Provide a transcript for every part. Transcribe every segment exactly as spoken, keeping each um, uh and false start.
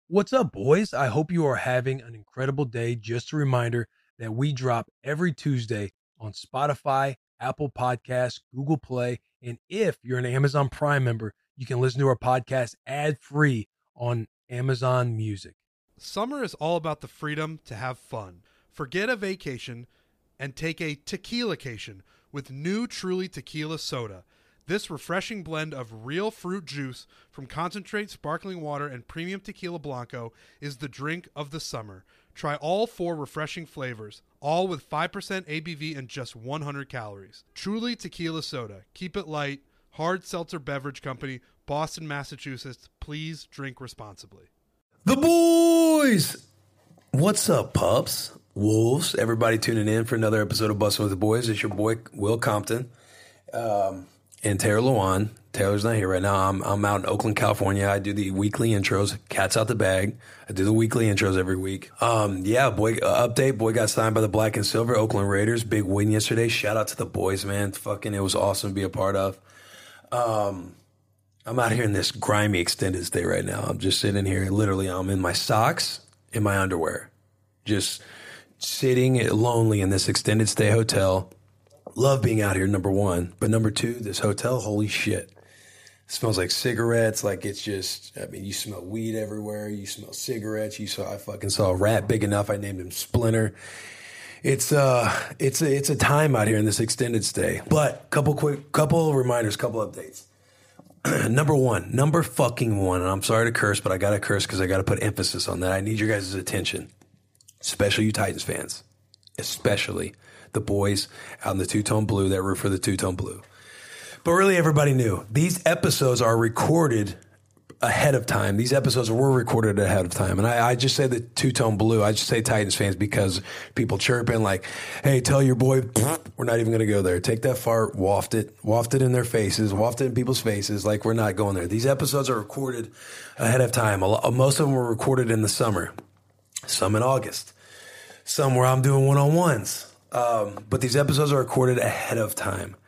What's up, boys? I hope you are having an incredible day. Just a reminder that we drop every Tuesday on Spotify, Apple Podcasts, Google Play, and if you're an Amazon Prime member, you can listen to our podcast ad-free on Amazon Music. Summer is all about the freedom to have fun. Forget a vacation and take a tequila-cation with new Truly Tequila Soda. This refreshing blend of real fruit juice from concentrate, sparkling water, and premium tequila blanco is the drink of the summer. Try all four refreshing flavors, all with five percent A B V and just one hundred calories. Truly Tequila Soda. Keep it light. Hard Seltzer Beverage Company, Boston, Massachusetts. Please drink responsibly. The boys! What's up, pups? Wolves, everybody tuning in for another episode of Bustin' with the Boys. It's your boy, Will Compton. Um... And Taylor Lewan. Taylor's not here right now. I'm I'm out in Oakland, California. I do the weekly intros. Cat's out the bag. I do the weekly intros every week. Um, yeah, boy, uh, update. Boy got signed by the Black and Silver Oakland Raiders. Big win yesterday. Shout out to the boys, man. Fucking, it was awesome to be a part of. Um, I'm out here in this grimy extended stay right now. I'm just sitting here. Literally, I'm in my socks, in my underwear, just sitting lonely in this extended stay hotel. Love being out here, number one. But number two, this hotel, holy shit. It smells like cigarettes. Like it's just, I mean, you smell weed everywhere. You smell cigarettes. You saw, I fucking saw a rat big enough. I named him Splinter. It's, uh, it's a, it's a time out here in this extended stay. But couple quick, couple reminders, couple updates. Number one, number fucking one. And I'm sorry to curse, but I got to curse because I got to put emphasis on that. I need your guys' attention, especially you Titans fans, especially the boys out in the two-tone blue that root for the two-tone blue. But really everybody knew. These episodes are recorded ahead of time. These episodes were recorded ahead of time. And I, I just say the two-tone blue. I just say Titans fans because people chirping like, hey, tell your boy, we're not even going to go there. Take that fart, waft it, waft it in their faces, waft it in people's faces like we're not going there. These episodes are recorded ahead of time. A lot, most of them were recorded in the summer, some in August, some where I'm doing one-on-ones. Um, but these episodes are recorded ahead of time.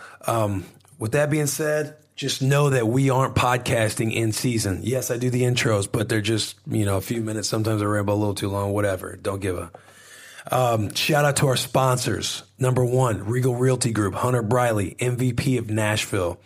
Um, with that being said, just know that we aren't podcasting in season. Yes, I do the intros, but they're just, you know, a few minutes. Sometimes I ramble a little too long, whatever. Don't give a. Um, shout out to our sponsors. Number one, Regal Realty Group, Hunter Briley, M V P of Nashville.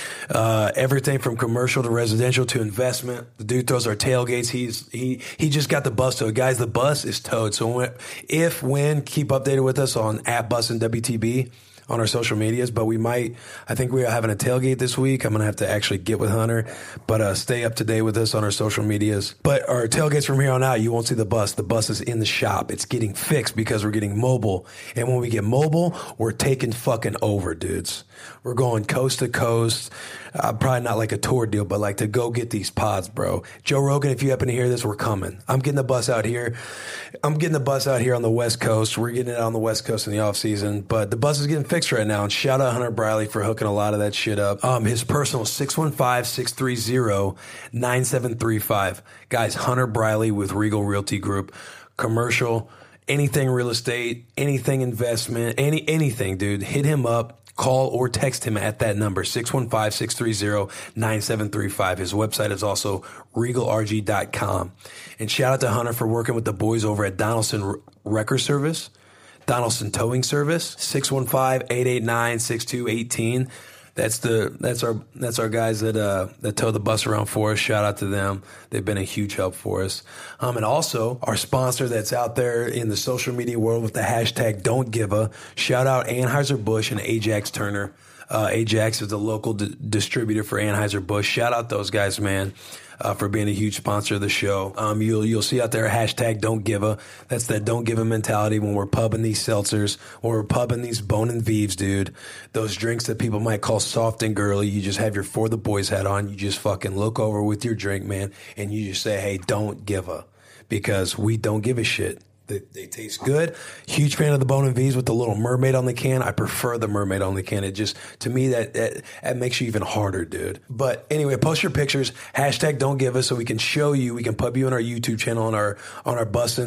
Uh, everything from commercial to residential to investment. The dude throws our tailgates. He's, he, he just got the bus towed. Guys, the bus is towed. So when, if, when, keep updated with us on at Bussin' W T B on our social medias, but we might, I think we are having a tailgate this week. I'm going to have to actually get with Hunter, but, uh, stay up to date with us on our social medias. But our tailgates from here on out, you won't see the bus. The bus is in the shop. It's getting fixed because we're getting mobile. And when we get mobile, we're taking fucking over, dudes. We're going coast to coast. Uh, probably not like a tour deal, but like to go get these pods, bro. Joe Rogan, if you happen to hear this, we're coming. I'm getting the bus out here. I'm getting the bus out here on the West Coast. We're getting it on the West Coast in the off season, but the bus is getting fixed right now. And shout out Hunter Briley for hooking a lot of that shit up. Um, his personal six one five, six three zero, nine seven three five. Guys, Hunter Briley with Regal Realty Group, commercial, anything real estate, anything investment, any, anything, dude. Hit him up. Call or text him at that number, six one five, six three zero, nine seven three five. His website is also regal r g dot com. And shout out to Hunter for working with the boys over at Donaldson Wrecker Service, Donaldson Towing Service, six one five, eight eight nine, six two one eight. That's the that's our that's our guys that uh that tow the bus around for us. Shout out to them. They've been a huge help for us. Um and also our sponsor that's out there in the social media world with the hashtag Don't Give a. Shout out Anheuser-Busch and Ajax Turner. Uh Ajax is the local d- distributor for Anheuser-Busch. Shout out those guys, man. Uh, for being a huge sponsor of the show. Um, you'll, you'll see out there, hashtag don't give a, that's that don't give a mentality when we're pubbing these seltzers, when we're pubbing these Bone and Vives, dude. Those drinks that people might call soft and girly. You just have your For the Boys hat on. You just fucking look over with your drink, man. And you just say, hey, don't give a, because we don't give a shit. They, they taste good. Huge fan of the Bone and V's with the little mermaid on the can. I prefer the mermaid on the can. It just, to me, that, that, that makes you even harder, dude. But anyway, post your pictures. Hashtag don't give us so we can show you. We can pub you on our YouTube channel, on our, on our Bussin'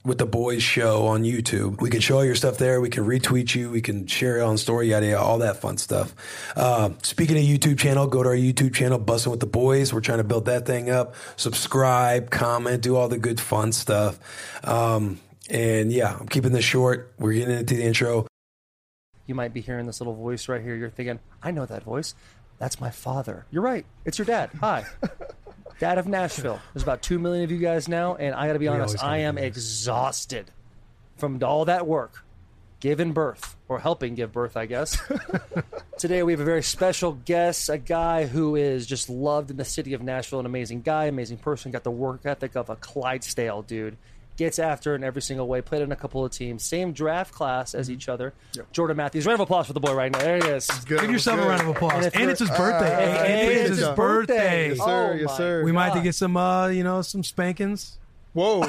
with the Boys show on YouTube. We can show all your stuff there. We can retweet you. We can share it on story, yada, yada, all that fun stuff. Uh, speaking of YouTube channel, go to our YouTube channel, Bussin' with the Boys. We're trying to build that thing up. Subscribe, comment, do all the good fun stuff. Um, and yeah, I'm keeping this short. We're getting into the intro. You might be hearing this little voice right here. You're thinking, I know that voice. That's my father. You're right. It's your dad. Hi. Dad of Nashville. There's about two million of you guys now, and I got to be We honest, I am exhausted from all that work, giving birth, or helping give birth, I guess. Today we have a very special guest, a guy who is just loved in the city of Nashville, an amazing guy, amazing person, got the work ethic of a Clydesdale dude. Gets after it in every single way. Played in a couple of teams. Same draft class as each other. Yep. Jordan Matthews. Round of applause for the boy right now. There he is. Good. Give yourself a round of applause. And, And it's if his you're- birthday. Uh, and and it's it's his his birthday. birthday. Yes, sir. Oh yes, my sir. We might have to God. get some, uh, you know, some spankings. Whoa.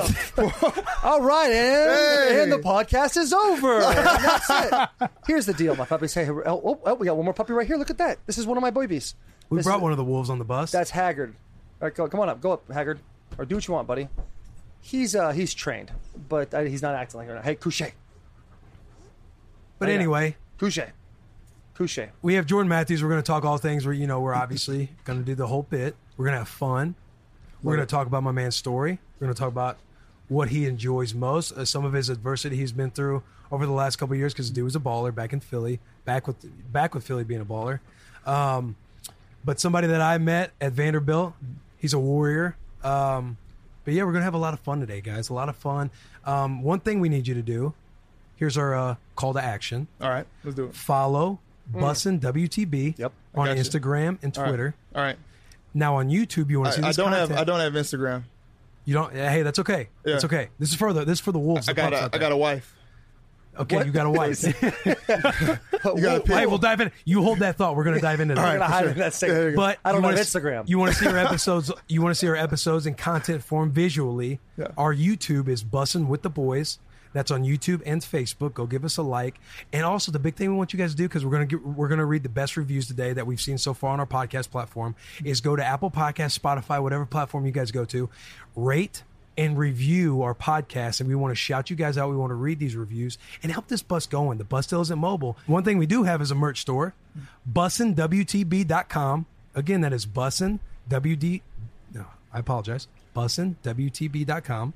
All right, and, Hey. and the podcast is over. And that's it. Here's the deal, my puppies. Hey, oh, oh, oh, we got one more puppy right here. Look at that. This is one of my babies. We This brought is- one of the wolves on the bus. That's Haggard. All right, go, come on up. Go up, Haggard. Or do what you want, buddy. He's uh he's trained, but uh, he's not acting like it. Hey, Couche. but Oh, yeah. anyway, Couche. Couche. we have Jordan Matthews. We're going to talk all things. Where you know, we're obviously going to do the whole bit. We're going to have fun. We're going to talk about my man's story. We're going to talk about what he enjoys most, uh, some of his adversity he's been through over the last couple of years. Because the dude was a baller back in Philly, back with back with Philly being a baller. Um, but somebody that I met at Vanderbilt, he's a warrior. Um, but yeah, we're going to have a lot of fun today, guys. A lot of fun. Um, one thing we need you to do. Here's our uh, call to action. All right, let's do it. Follow Bussin' W T B Yep. on got you. Instagram and All right. Twitter. All right. Now on YouTube, you want I, to see I this don't content. have I don't have Instagram. You don't. Hey, that's okay. Yeah. That's okay. This is for the this is for the wolves. I the got pups a out I got there. a wife. Okay, you got a wife. You got a Hey, we'll dive in. You hold that thought. We're going to dive into that. I'm gonna hide in that segment. But I don't you have wanna- Instagram. You want to see our episodes? You want to see our episodes in content form visually? Yeah. Our YouTube is Bussin' with the Boys. That's on YouTube and Facebook. Go give us a like. And also, the big thing we want you guys to do, because we're gonna get, we're gonna read the best reviews today that we've seen so far on our podcast platform, is go to Apple Podcasts, Spotify, whatever platform you guys go to, rate and review our podcast. And we want to shout you guys out. We want to read these reviews and help this bus going. The bus still isn't mobile. One thing we do have is a merch store, bussin w t b dot com. Again, that is bussin w d. No, I apologize. bussin w t b dot com.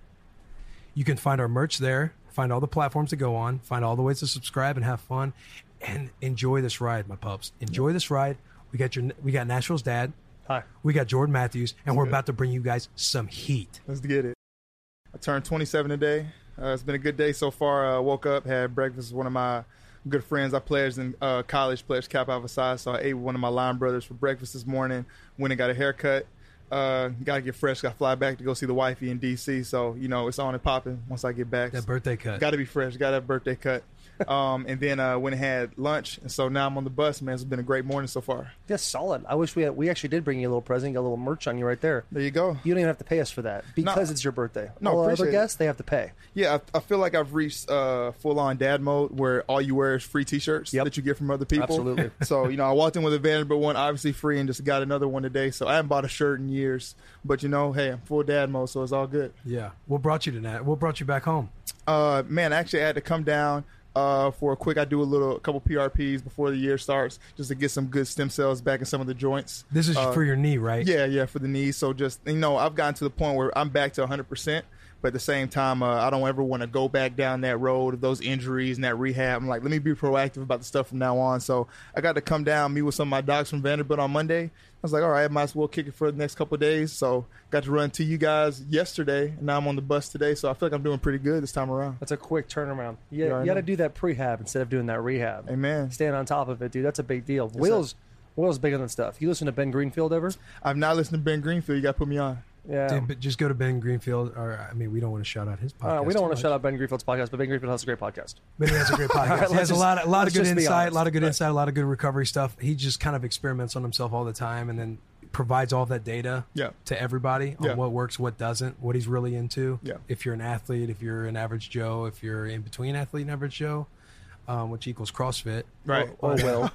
You can find our merch there, find all the platforms to go on, find all the ways to subscribe and have fun, and enjoy this ride, my pups. Enjoy this ride. We got your, we got Nashville's dad. Hi. We got Jordan Matthews, and we're about to bring you guys some heat. Let's get it. I turned twenty-seven today. Uh, it's been a good day so far. Uh, woke up, had breakfast with one of my good friends. I played in uh, college, played Kappa Alpha Psi, so I ate with one of my line brothers for breakfast this morning. Went and got a haircut. Uh, got to get fresh. Got to fly back to go see the wifey in D C. So, you know, it's on and popping once I get back. That birthday cut. Got to be fresh. Got to have a birthday cut. Um, and then uh, went and had lunch. And so now I'm on the bus, man. It's been a great morning so far. Yeah, solid. I wish we had, we actually did bring you a little present, got a little merch on you right there. There you go. You don't even have to pay us for that because No. it's your birthday. No, all our other appreciate it. guests, they have to pay. Yeah, I, I feel like I've reached uh, full-on dad mode where all you wear is free T-shirts Yep. that you get from other people. Absolutely. So, you know, I walked in with a Vanderbilt one, obviously free, and just got another one today. So I haven't bought a shirt in years. But, you know, hey, I'm full dad mode, so it's all good. Yeah. What brought you to that? What brought you back home? Uh, man, actually, I had to come down uh, for a quick. I do a little, a couple P R Ps before the year starts, just to get some good stem cells back in some of the joints. This is Uh, for your knee, right? Yeah, yeah, for the knees. So just, you know, I've gotten to the point where I'm back to one hundred percent. But at the same time, uh, I don't ever want to go back down that road of those injuries and that rehab. I'm like, let me be proactive about the stuff from now on. So I got to come down, meet with some of my docs from Vanderbilt on Monday. I was like, all right, I might as well kick it for the next couple of days. So got to run to you guys yesterday, and now I'm on the bus today. So I feel like I'm doing pretty good this time around. That's a quick turnaround. You, Yeah, I you got to know. do that prehab instead of doing that rehab. Amen. Staying on top of it, dude. That's a big deal. Will's, Will's bigger than stuff. You listen to Ben Greenfield ever? I've not listened to Ben Greenfield. You got to put me on. Yeah. Dude, but just go to Ben Greenfield, or I mean, we don't want to shout out his podcast. Uh, we don't too want to much. shout out Ben Greenfield's podcast, but Ben Greenfield has a great podcast. But he has a great podcast. right, he has let's a just- lot, a lot of let's good just be insight, a honest. lot of good Right. insight, a lot of good recovery stuff. He just kind of experiments on himself all the time, and then provides all that data Yeah. to everybody on Yeah. what works, what doesn't, what he's really into. Yeah. If you're an athlete, if you're an average Joe, if you're in between athlete and average Joe, um, which equals CrossFit. Right. Oh, oh Will.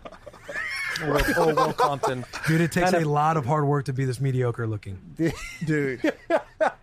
oh, Will. Oh, Will Compton. Dude, it takes Kind a of- lot of hard work to be this mediocre looking. Dude.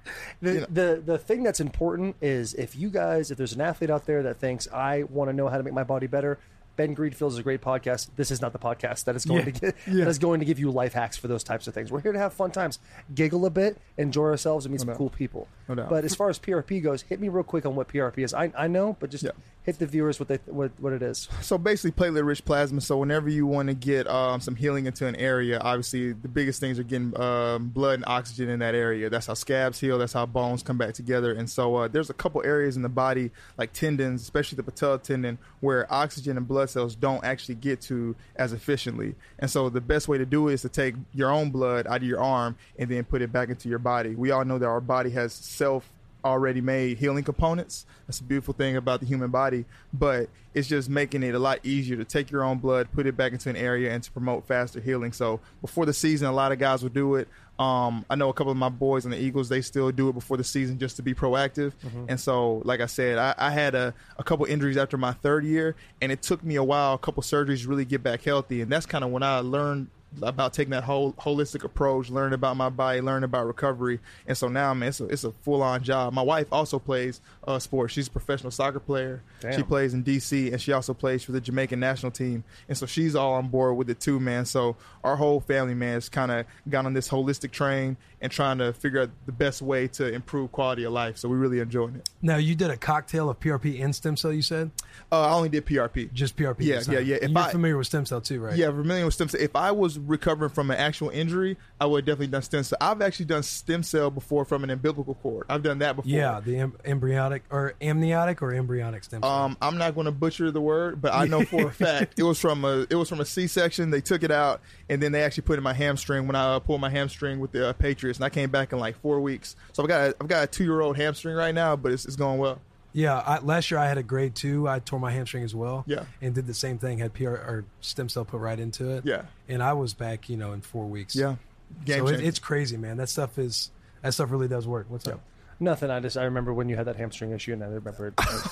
The, you know. the the thing that's important is if you guys, if there's an athlete out there that thinks I want to know how to make my body better, Ben Greenfield is a great podcast. This is not the podcast that is going Yeah, to get, yeah. that is going to give you life hacks for those types of things. We're here to have fun times, giggle a bit, enjoy ourselves, and meet some doubt. cool people. No doubt. But as far as P R P goes, hit me real quick on what P R P is. I I know, but just Yeah. hit the viewers what they what, what it is. So basically, platelet-rich plasma. So whenever you want to get um, some healing into an area, obviously the biggest things are getting um, blood and oxygen in that area. That's how scabs heal. That's how bones come back together. And so uh, there's a couple areas in the body, like tendons, especially the patella tendon, where oxygen and blood cells don't actually get to as efficiently. And so the best way to do it is to take your own blood out of your arm and then put it back into your body. We all know that our body has self already made healing components. That's a beautiful thing about the human body, but it's just making it a lot easier to take your own blood, put it back into an area, and to promote faster healing. So before the season, a lot of guys will do it. Um, I know a couple of my boys on the Eagles, they still do it before the season just to be proactive. Mm-hmm. And so, like I said, I, I had a, a couple injuries after my third year, and it took me a while, a couple surgeries to really get back healthy. And that's kind of when I learned about taking that whole holistic approach, learning about my body, learning about recovery. And so now, man, it's a, it's a full-on job. My wife also plays uh, sports. She's a professional soccer player. Damn. She plays in D C, and she also plays for the Jamaican national team. And so she's all on board with it too, man. So our whole family, man, has kind of gone on this holistic train and trying to figure out the best way to improve quality of life. So we're really enjoying it. Now, you did a cocktail of P R P and stem cell, you said? Uh, I only did P R P. Just P R P? Yeah, this yeah, time. yeah. If And you're I- familiar with stem cell too, right? Yeah, familiar with stem cell. If I was recovering from an actual injury, I would have definitely done stem cell. I've actually done stem cell before from an umbilical cord. I've done that before. Yeah, the em- embryonic or amniotic or embryonic stem cell. Um, I'm not going to butcher the word, but I know for a fact it was from a it was from a C-section. They took it out, and then they actually put it in my hamstring when I uh, pulled my hamstring with the uh, Patriots, and I came back in like four weeks. So I've got a, I've got a two year old hamstring right now, but it's, it's going well. Yeah, I, last year I had a grade two. I tore my hamstring as well. Yeah. And did the same thing. Had P R or stem cell put right into it. Yeah. And I was back, you know, in four weeks. Yeah, game so it, changer. it's crazy, man. That stuff is that stuff really does work. What's up? Nothing. I just I remember when you had that hamstring issue, and I remember. It,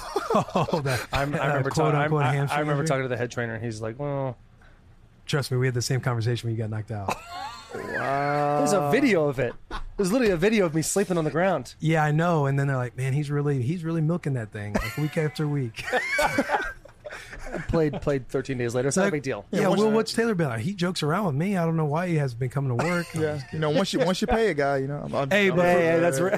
Oh, that I'm, I uh, remember, quote talking, I'm- unquote I, hamstring I remember injury? talking to the head trainer, and he's like, "Well, Trust me, we had the same conversation when you got knocked out. there's a video of it. There's literally a video of me sleeping on the ground." Yeah, I know. And then they're like, man, he's really he's really milking that thing like week after week. Played played thirteen days later. It's not a big deal. Yeah, once well, you- what's Taylor been like? He jokes around with me. I don't know why he hasn't been coming to work. Yeah, you know, once you once you pay a guy, you know. I'm, I'm, Hey, I'm- but- Hey, hey, that's right.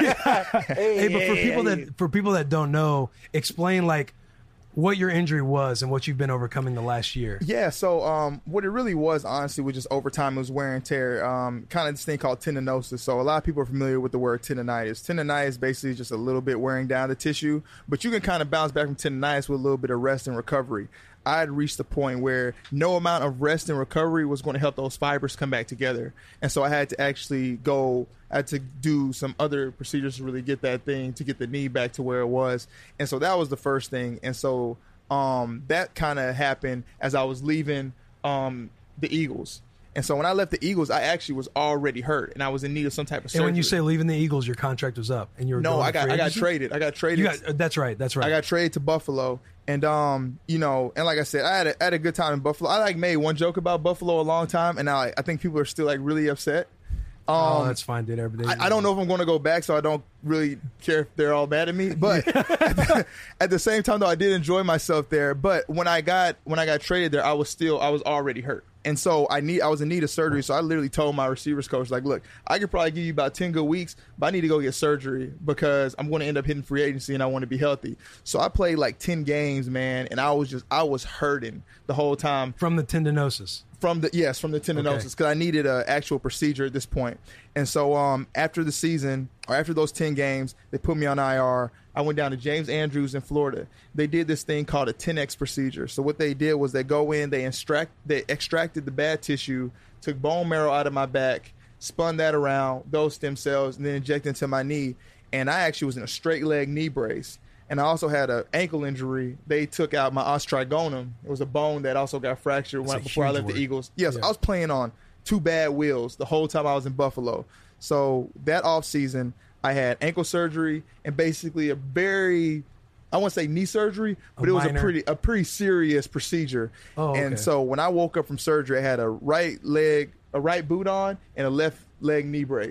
Hey, but for people that for people that don't know, explain like what your injury was and what you've been overcoming the last year. Yeah, so um, what it really was, honestly, was just over time, it was wear and tear, um, kind of this thing called tendinosis. So a lot of people are familiar with the word tendonitis. Tendonitis is basically just a little bit wearing down the tissue, but you can kind of bounce back from tendonitis with a little bit of rest and recovery. I had reached the point where no amount of rest and recovery was going to help those fibers come back together. And so I had to actually go, I had to do some other procedures to really get that thing, to get the knee back to where it was. And so that was the first thing. And so um, that kind of happened as I was leaving um, the Eagles. And so when I left the Eagles, I actually was already hurt, and I was in need of some type of surgery. And when you say leaving the Eagles, your contract was up, and you were no, going I to got free I got agency? traded. I got traded. You got that's right. That's right. I got traded to Buffalo, and um, you know, and like I said, I had a, I had a good time in Buffalo. I like made one joke about Buffalo a long time, and now I, I think people are still like really upset. Um, oh, that's fine, dude. Every day. I, I don't know if I'm going to go back, so I don't really care if they're all mad at me. But at, the, at the same time, though, I did enjoy myself there. But when I got when I got traded there, I was still I was already hurt, and so I need I was in need of surgery. So I literally told my receivers coach, like, look, I could probably give you about ten good weeks, but I need to go get surgery because I'm going to end up hitting free agency, and I want to be healthy. So I played like ten games, man, and I was just I was hurting the whole time. From the tendinosis. From the yes, from the tendinosis, because I needed an actual procedure at this point. And so um, after the season, or after those ten games, they put me on I R. I went down to James Andrews in Florida. They did this thing called a ten X procedure. So what they did was they go in, they extract, they extracted the bad tissue, took bone marrow out of my back, spun that around, those stem cells, and then injected into my knee. And I actually was in a straight leg knee brace. And I also had an ankle injury. They took out my os trigonum. It was a bone that also got fractured That's when, a before I huge left word. the Eagles. Yes, Yeah. I was playing on two bad wheels the whole time I was in Buffalo. So that offseason, I had ankle surgery and basically a very, I won't say knee surgery, but A it was minor- a pretty a pretty serious procedure. Oh, okay. And so when I woke up from surgery, I had a right leg, a right boot on, and a left leg knee brace.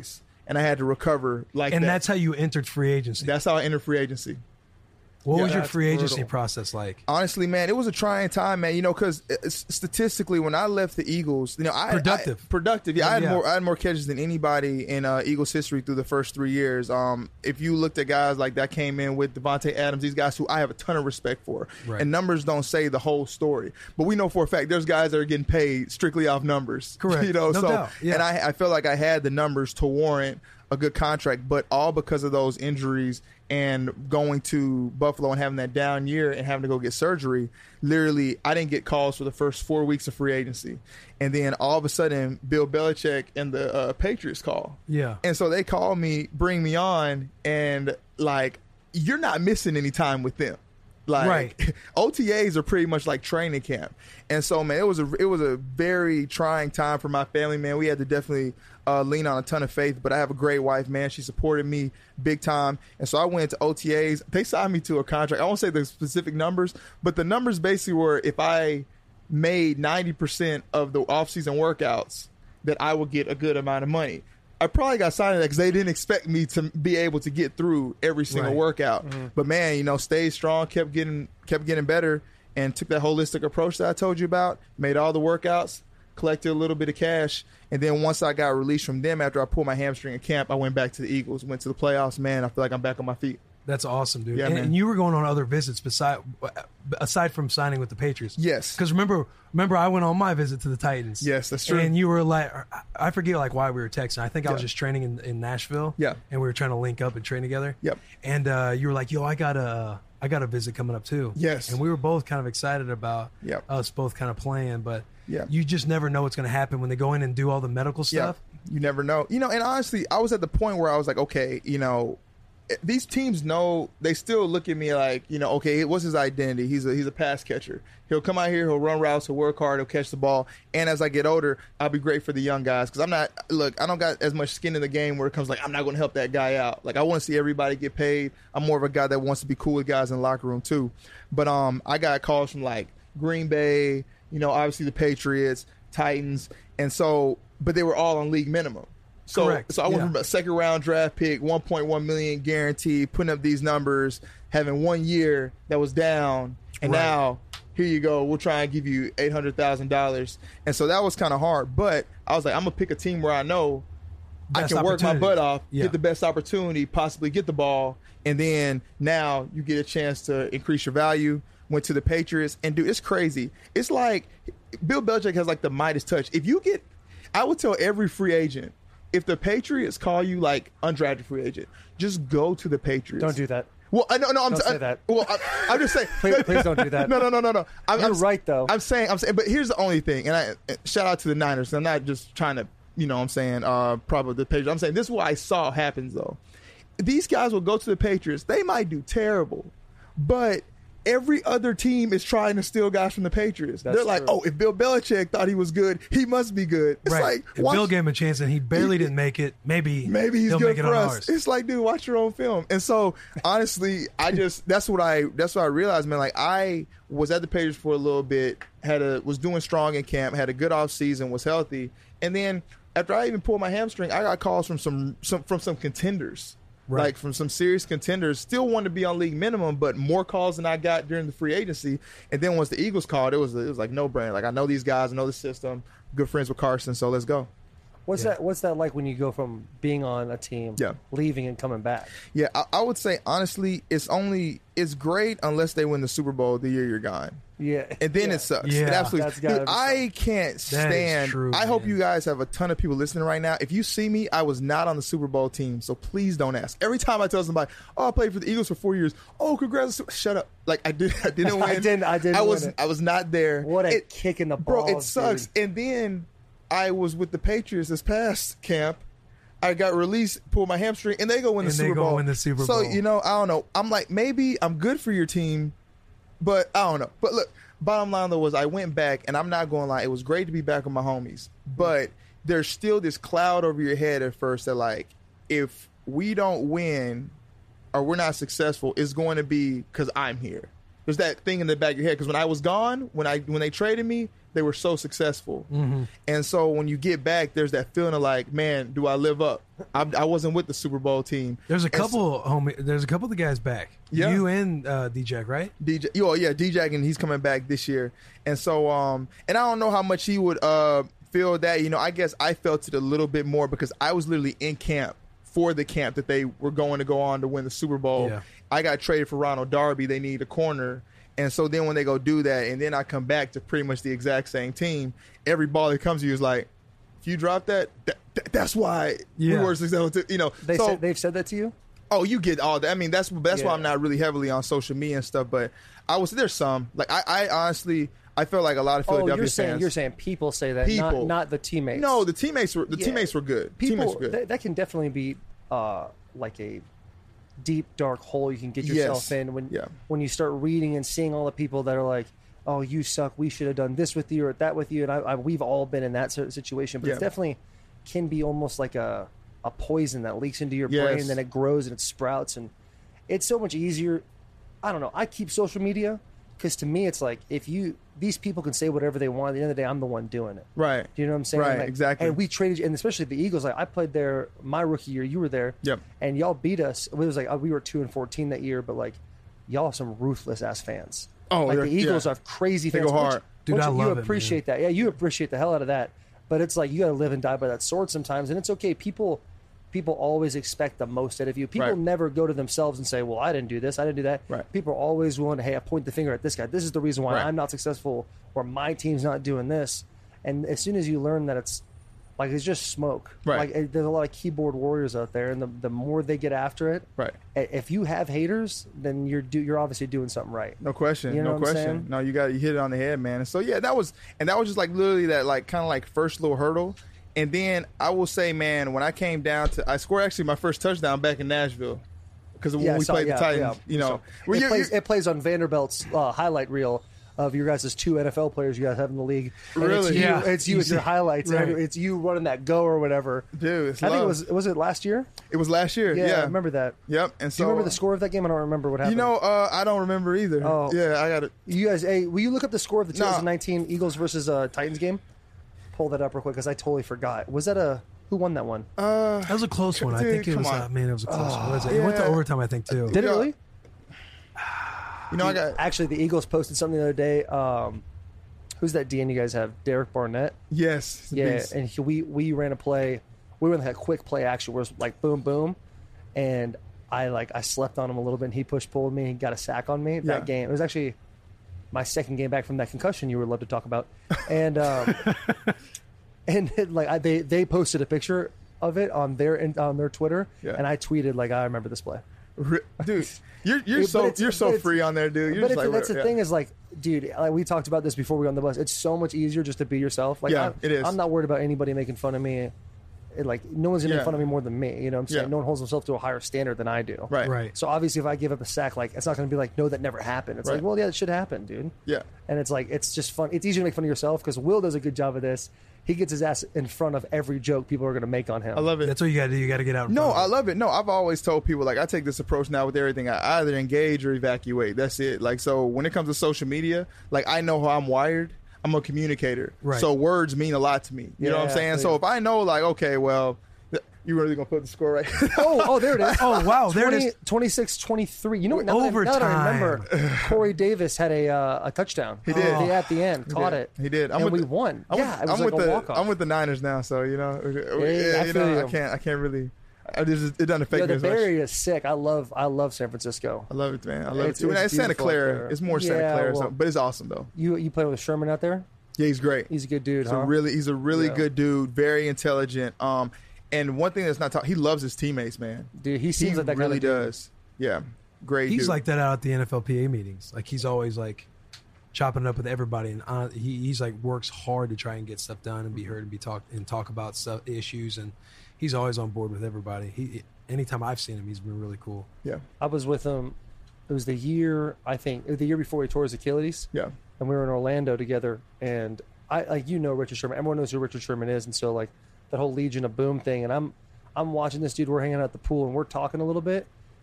and I had to recover like And that. that's how you entered free agency. That's how I entered free agency. What Yeah, was your that's free agency brutal. process like? Honestly, man, it was a trying time, man. You know, because statistically, when I left the Eagles, you know, I Productive. I, productive. Yeah, I had Yeah. more. I had more catches than anybody in uh, Eagles history through the first three years. Um, if you looked at guys like that came in with Devontae Adams, these guys who I have a ton of respect for, Right. and numbers don't say the whole story, but we know for a fact there's guys that are getting paid strictly off numbers. Correct. You know, No so doubt. Yeah. and I, I felt like I had the numbers to warrant a good contract, but all because of those injuries and going to Buffalo and having that down year and having to go get surgery. Literally, I didn't get calls for the first four weeks of free agency. And then all of a sudden, Bill Belichick and the uh, Patriots call. Yeah. And so they call me, bring me on, and like, you're not missing any time with them. Like Right. O T As are pretty much like training camp. And so, man, it was a it was a very trying time for my family, man. We had to definitely uh, lean on a ton of faith, but I have a great wife, man. She supported me big time. And so I went to O T As. They signed me to a contract. I won't say the specific numbers, but the numbers basically were if I made ninety percent of the offseason workouts, that I would get a good amount of money. I probably got signed because they didn't expect me to be able to get through every single Right. workout. But man, you know, stayed strong, kept getting kept getting better, and took that holistic approach that I told you about. Made all the workouts, collected a little bit of cash, and then once I got released from them after I pulled my hamstring in camp, I went back to the Eagles, went to the playoffs. Man, I feel like I'm back on my feet. That's awesome, dude. Yeah, and, man. and you were going on other visits beside, aside from signing with the Patriots. Yes. Because remember, remember, I went on my visit to the Titans. Yes, that's true. And you were like, I forget like why we were texting. I think I was Yeah. just training in, in Nashville. Yeah. And we were trying to link up and train together. Yep. And uh, you were like, yo, I got a, I got a visit coming up too. Yes. And we were both kind of excited about Yep. us both kind of playing, but Yeah. you just never know what's going to happen when they go in and do all the medical stuff. Yeah, you never know. You know, and honestly, I was at the point where I was like, okay, you know, these teams know, they still look at me like, you know, okay, what's his identity? He's a he's a pass catcher. He'll come out here, he'll run routes, he'll work hard, he'll catch the ball. And as I get older, I'll be great for the young guys because I'm not, look, I don't got as much skin in the game where it comes like, I'm not going to help that guy out. Like, I want to see everybody get paid. I'm more of a guy that wants to be cool with guys in the locker room too. But um, I got calls from like Green Bay, you know, obviously the Patriots, Titans. And so, but they were all on league minimum. So, Correct. so I went Yeah. from a second round draft pick, one point one million guaranteed, putting up these numbers, having one year that was down, and Right. now here you go. We'll try and give you eight hundred thousand dollars, and so that was kind of hard. But I was like, I'm gonna pick a team where I know I Best can work my opportunity. butt off, Yeah. get the best opportunity, possibly get the ball, and then now you get a chance to increase your value. Went to the Patriots, and dude, it's crazy. It's like Bill Belichick has like the Midas touch. If you get, I would tell every free agent, if the Patriots call you like undrafted free agent, just go to the Patriots. Don't do that. Well, I no, no, I'm Don't I- say that. Well, I, I'm just saying. Please- please don't do that. No, no, no, no, no. I'm, You're I'm, right, though. I'm saying, I'm saying, but here's the only thing, and I shout out to the Niners. I'm not just trying to, you know, what I'm saying, uh, probably the Patriots. I'm saying this is what I saw happens though. These guys will go to the Patriots. They might do terrible, but every other team is trying to steal guys from the Patriots. That's They're like, true. oh, if Bill Belichick thought he was good, he must be good. It's Right. like, if watch- Bill gave him a chance and he barely didn't make it, maybe maybe he's he'll good make it for on us. ours. It's like, dude, watch your own film. And so, honestly, I just that's what I that's what I realized, man. Like, I was at the Patriots for a little bit, had a was doing strong in camp, had a good off season, was healthy, and then after I even pulled my hamstring, I got calls from some, some from some contenders. Right. Like from some serious contenders, still wanted to be on league minimum, but more calls than I got during the free agency. And then once the Eagles called, it was it was like no brainer. Like, I know these guys, I know the system, good friends with Carson, so let's go. What's Yeah. that? What's that like when you go from being on a team, Yeah. leaving and coming back? Yeah, I, I would say honestly, it's only it's great unless they win the Super Bowl the year you're gone. Yeah, And then Yeah. it sucks. Yeah. It absolutely. That's gotta Dude, be I can't stand. true, I hope man. you guys have a ton of people listening right now. If you see me, I was not on the Super Bowl team, so please don't ask. Every time I tell somebody, "Oh, I played for the Eagles for four years," oh, congrats! Shut up. Like I did. I didn't win. I didn't- I didn't I was. win it. I was not there. What a It- kick in the bro. balls, It sucks. dude. And then I was with the Patriots this past camp. I got released, pulled my hamstring, and they go win the And they Super go Bowl. win the Super So Bowl. you know, I don't know. I'm like, maybe I'm good for your team, but I don't know. But look, bottom line though was I went back, and I'm not going to lie, it was great to be back with my homies. But there's still this cloud over your head at first that like, if we don't win or we're not successful, it's going to be because I'm here. There's that thing in the back of your head. Because when I was gone, when I when they traded me, They were so successful. Mm-hmm. And so when you get back, there's that feeling of like, man, do I live up? I, I wasn't with the Super Bowl team. There's a And so- couple, homie. There's a couple of the guys back. Yeah. You and uh, D-Jack, right? D J, oh yeah, D-Jack, and he's coming back this year. And so, um, and I don't know how much he would uh feel that. You know, I guess I felt it a little bit more because I was literally in camp for the camp that they were going to go on to win the Super Bowl. Yeah. I got traded for Ronald Darby. They need a corner. And so then when they go do that, and then I come back to pretty much the exact same team, every ball that comes to you is like, if you drop that, that, that that's why Yeah. we were successful. Too. You know, They so, said, they've said that to you? oh, you get all that. I mean, that's that's why Yeah. I'm not really heavily on social media and stuff. But I was there's some like I, I honestly I felt like a lot of Oh, Philadelphia you're saying fans. you're saying people say that, People. not not the teammates. No, the teammates were the Yeah. teammates were good. people teammates were good. That, that can definitely be uh, like a deep dark hole you can get yourself Yes. in when Yeah. when you start reading and seeing all the people that are like, oh, you suck, we should have done this with you or that with you, and I, I, we've all been in that sort of situation. But Yeah. it's definitely can be almost like a a poison that leaks into your Yes. brain, and then it grows and it sprouts, and it's so much easier. I don't know. I keep social media because to me, it's like if you these people can say whatever they want. At the end of the day, I'm the one doing it. Right. Do you know what I'm saying? Right, Like, exactly. And we traded, and especially the Eagles. Like I played there my rookie year. You were there. Yep. And y'all beat us. It was like uh, we were two and fourteen that year, but like y'all are some ruthless ass fans. Oh, like they're- the Eagles yeah. have crazy They fans. go which- hard. Dude, which I love you it, appreciate that. Yeah, you appreciate the hell out of that. But it's like you got to live and die by that sword sometimes, and it's okay. People, people always expect the most out of you. People Right. never go to themselves and say, "Well, I didn't do this. I didn't do that." Right. People are always willing to, "Hey, I point the finger at this guy. This is the reason why Right. I'm not successful, or my team's not doing this." And as soon as you learn that it's like it's just smoke, Right. like it- there's a lot of keyboard warriors out there, and the the more they get after it, Right. i- if you have haters, then you're do, you're obviously doing something right. No question. You know no what I'm question. saying? No, you got you hit it on the head, man. And so yeah, that was and that was just like literally that like kind of like first little hurdle. And then I will say, man, when I came down to I scored actually my first touchdown back in Nashville because when Yeah, I we saw- played yeah, the Titans, yeah. you know, So, Well, it, you- plays, you- it plays on Vanderbilt's uh, highlight reel of your guys' two N F L players you guys have in the league. And Really? It's you, Yeah. it's you with your highlights. Right. And it's you running that go or whatever. dude, it's I think it love. was was it last year? it was last year. Yeah, Yeah, I remember that. Yep. And Do so you remember the score of that game? I don't remember what happened. You know, uh, I don't remember either. Oh. Yeah, I got it. you guys, hey, will you look up the score of the No. twenty nineteen Eagles versus uh, Titans game? Pull that up real quick because I totally forgot. Was that a who won that one? Uh, That was a close one. I Dude, think it come was. on. Uh, man, it was a close one. Was it? It went to yeah. overtime, I think, too. Did it yeah. really? you know, I got Actually, the Eagles posted something the other day. Um, who's that D N you guys have? Derek Barnett. yes. it's a Yeah, beast. and he, we we ran a play. We ran like a quick play action where it was like boom boom, and I like I slept on him a little bit. and He push pulled me. He got a sack on me Yeah. that game. It was actually my second game back from that concussion you would love to talk about, and um, and it, like I, they they posted a picture of it on their on their Twitter, Yeah. and I tweeted like I remember this play. Re- dude, you're you're But so it's- you're but so it's- free on there, dude. You're but just it's, like, that's the yeah. thing is like, dude, like we talked about this before we got on the bus. It's so much easier just to be yourself. Like, Yeah, I'm, it is. I'm not worried about anybody making fun of me. It, like, no one's gonna Yeah. make fun of me more than me. You know what I'm saying? Yeah. No one holds himself to a higher standard than I do. Right. Right. So obviously, if I give up a sack, like, it's not gonna be like, no, that never happened. It's Right. like, well, yeah, it should happen, dude. Yeah. And it's like, it's just fun. It's easier to make fun of yourself because Will does a good job of this. He gets his ass in front of every joke people are gonna make on him. I love it. That's what you got to do. You got to get out. In No, front I of it. love it. No, I've always told people like I take this approach now with everything. I either engage or evacuate. That's it. Like so, when it comes to social media, like I know how I'm wired. I'm a communicator, Right. so words mean a lot to me. You know what I'm Yeah, saying? I So feel if I know, like, okay, well, th- you really gonna put the score right? Oh, oh, there it is. Oh, wow, there it is. twenty-six twenty-three. You know what? Now, that I- now that I remember, Corey Davis had a uh, a touchdown. He did. He, at the end, caught did. it. He did. I'm and with we the- won. I'm yeah, with, it was I'm like with a the walk-off. I'm with the Niners now, so you know, yeah, I you feel know, I you. can't I can't really. I just, it doesn't affect Yo, me the as Bay much. Area is sick. I love I love San Francisco. I love it, man. I love It's- it too. And it's It's Santa beautiful up Clara. there. It's more Santa Yeah, Clara, or well- something, but it's awesome though. You you play with Sherman out there? Yeah, he's great. He's a good dude, He's huh? a really he's a really Yeah. good dude, very intelligent. Um, and one thing that's not taught, he loves his teammates, man. Dude, he seems He like that really kind of dude. does. Yeah, great. He's dude. like that out at the N F L P A meetings. Like he's always like chopping it up with everybody, and uh, he he's like works hard to try and get stuff done and be heard and be talked and talk about stuff issues, and he's always on board with everybody. He anytime I've seen him, he's been really cool. yeah, I was with him. It was the year I think the year before he tore his Achilles. yeah, And we were in Orlando together, and I like you know Richard Sherman. Everyone knows who Richard Sherman is, and so like that whole Legion of Boom thing. And I'm I'm watching this dude. We're hanging out at the pool, and we're talking a little bit,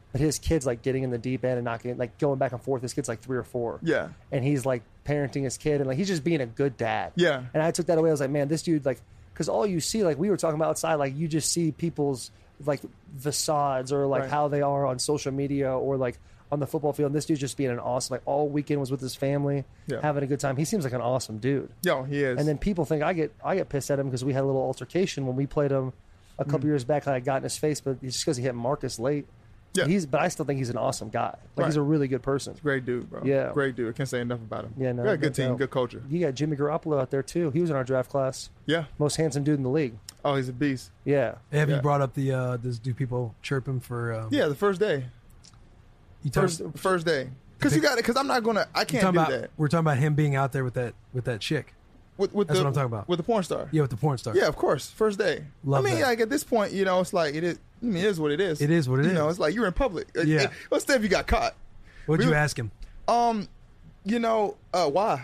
but his kid's like getting in the deep end and not getting like going back and forth. His kid's like three or four. Yeah. And he's like parenting his kid and like he's just being a good dad. Yeah. And I took that away. I was like, man, this dude like, because all you see, like we were talking about outside, like you just see people's like facades or like Right. how they are on social media or like on the football field. And this dude's just being an awesome, like all weekend was with his family, Yeah. having a good time. He seems like an awesome dude. Yo, he is. And then people think I get I get pissed at him because we had a little altercation when we played him a couple Mm. years back. I got in his face, but it's just because he hit Marcus late. Yeah. He's, but I still think he's an awesome guy. Like Right. he's a really good person. great dude, bro. Yeah. Great dude. I can't say enough about him. Yeah, no, We got a good no team, doubt. good culture. You got Jimmy Garoppolo out there too. He was in our draft class. Yeah. Most handsome dude in the league. Oh, he's a beast. Yeah. Have Yeah. you brought up the? Uh, does do people chirp him for? Um, Yeah, the first day. You talk- First first day. Because you got it. Because I'm not gonna. I we're can't talking do about, that. We're talking about him being out there with that with that chick. With, with That's the, what I'm talking about. With the porn star. Yeah, with the porn star. Yeah, of course. First day. Love I mean, that. like at this point, you know, it's like it is. I mean, it is what it is. It is what it you know, is. it's like you're in public. Uh, Yeah. uh, What's that if you got caught? What'd We- you ask him? Um, you know, uh, why?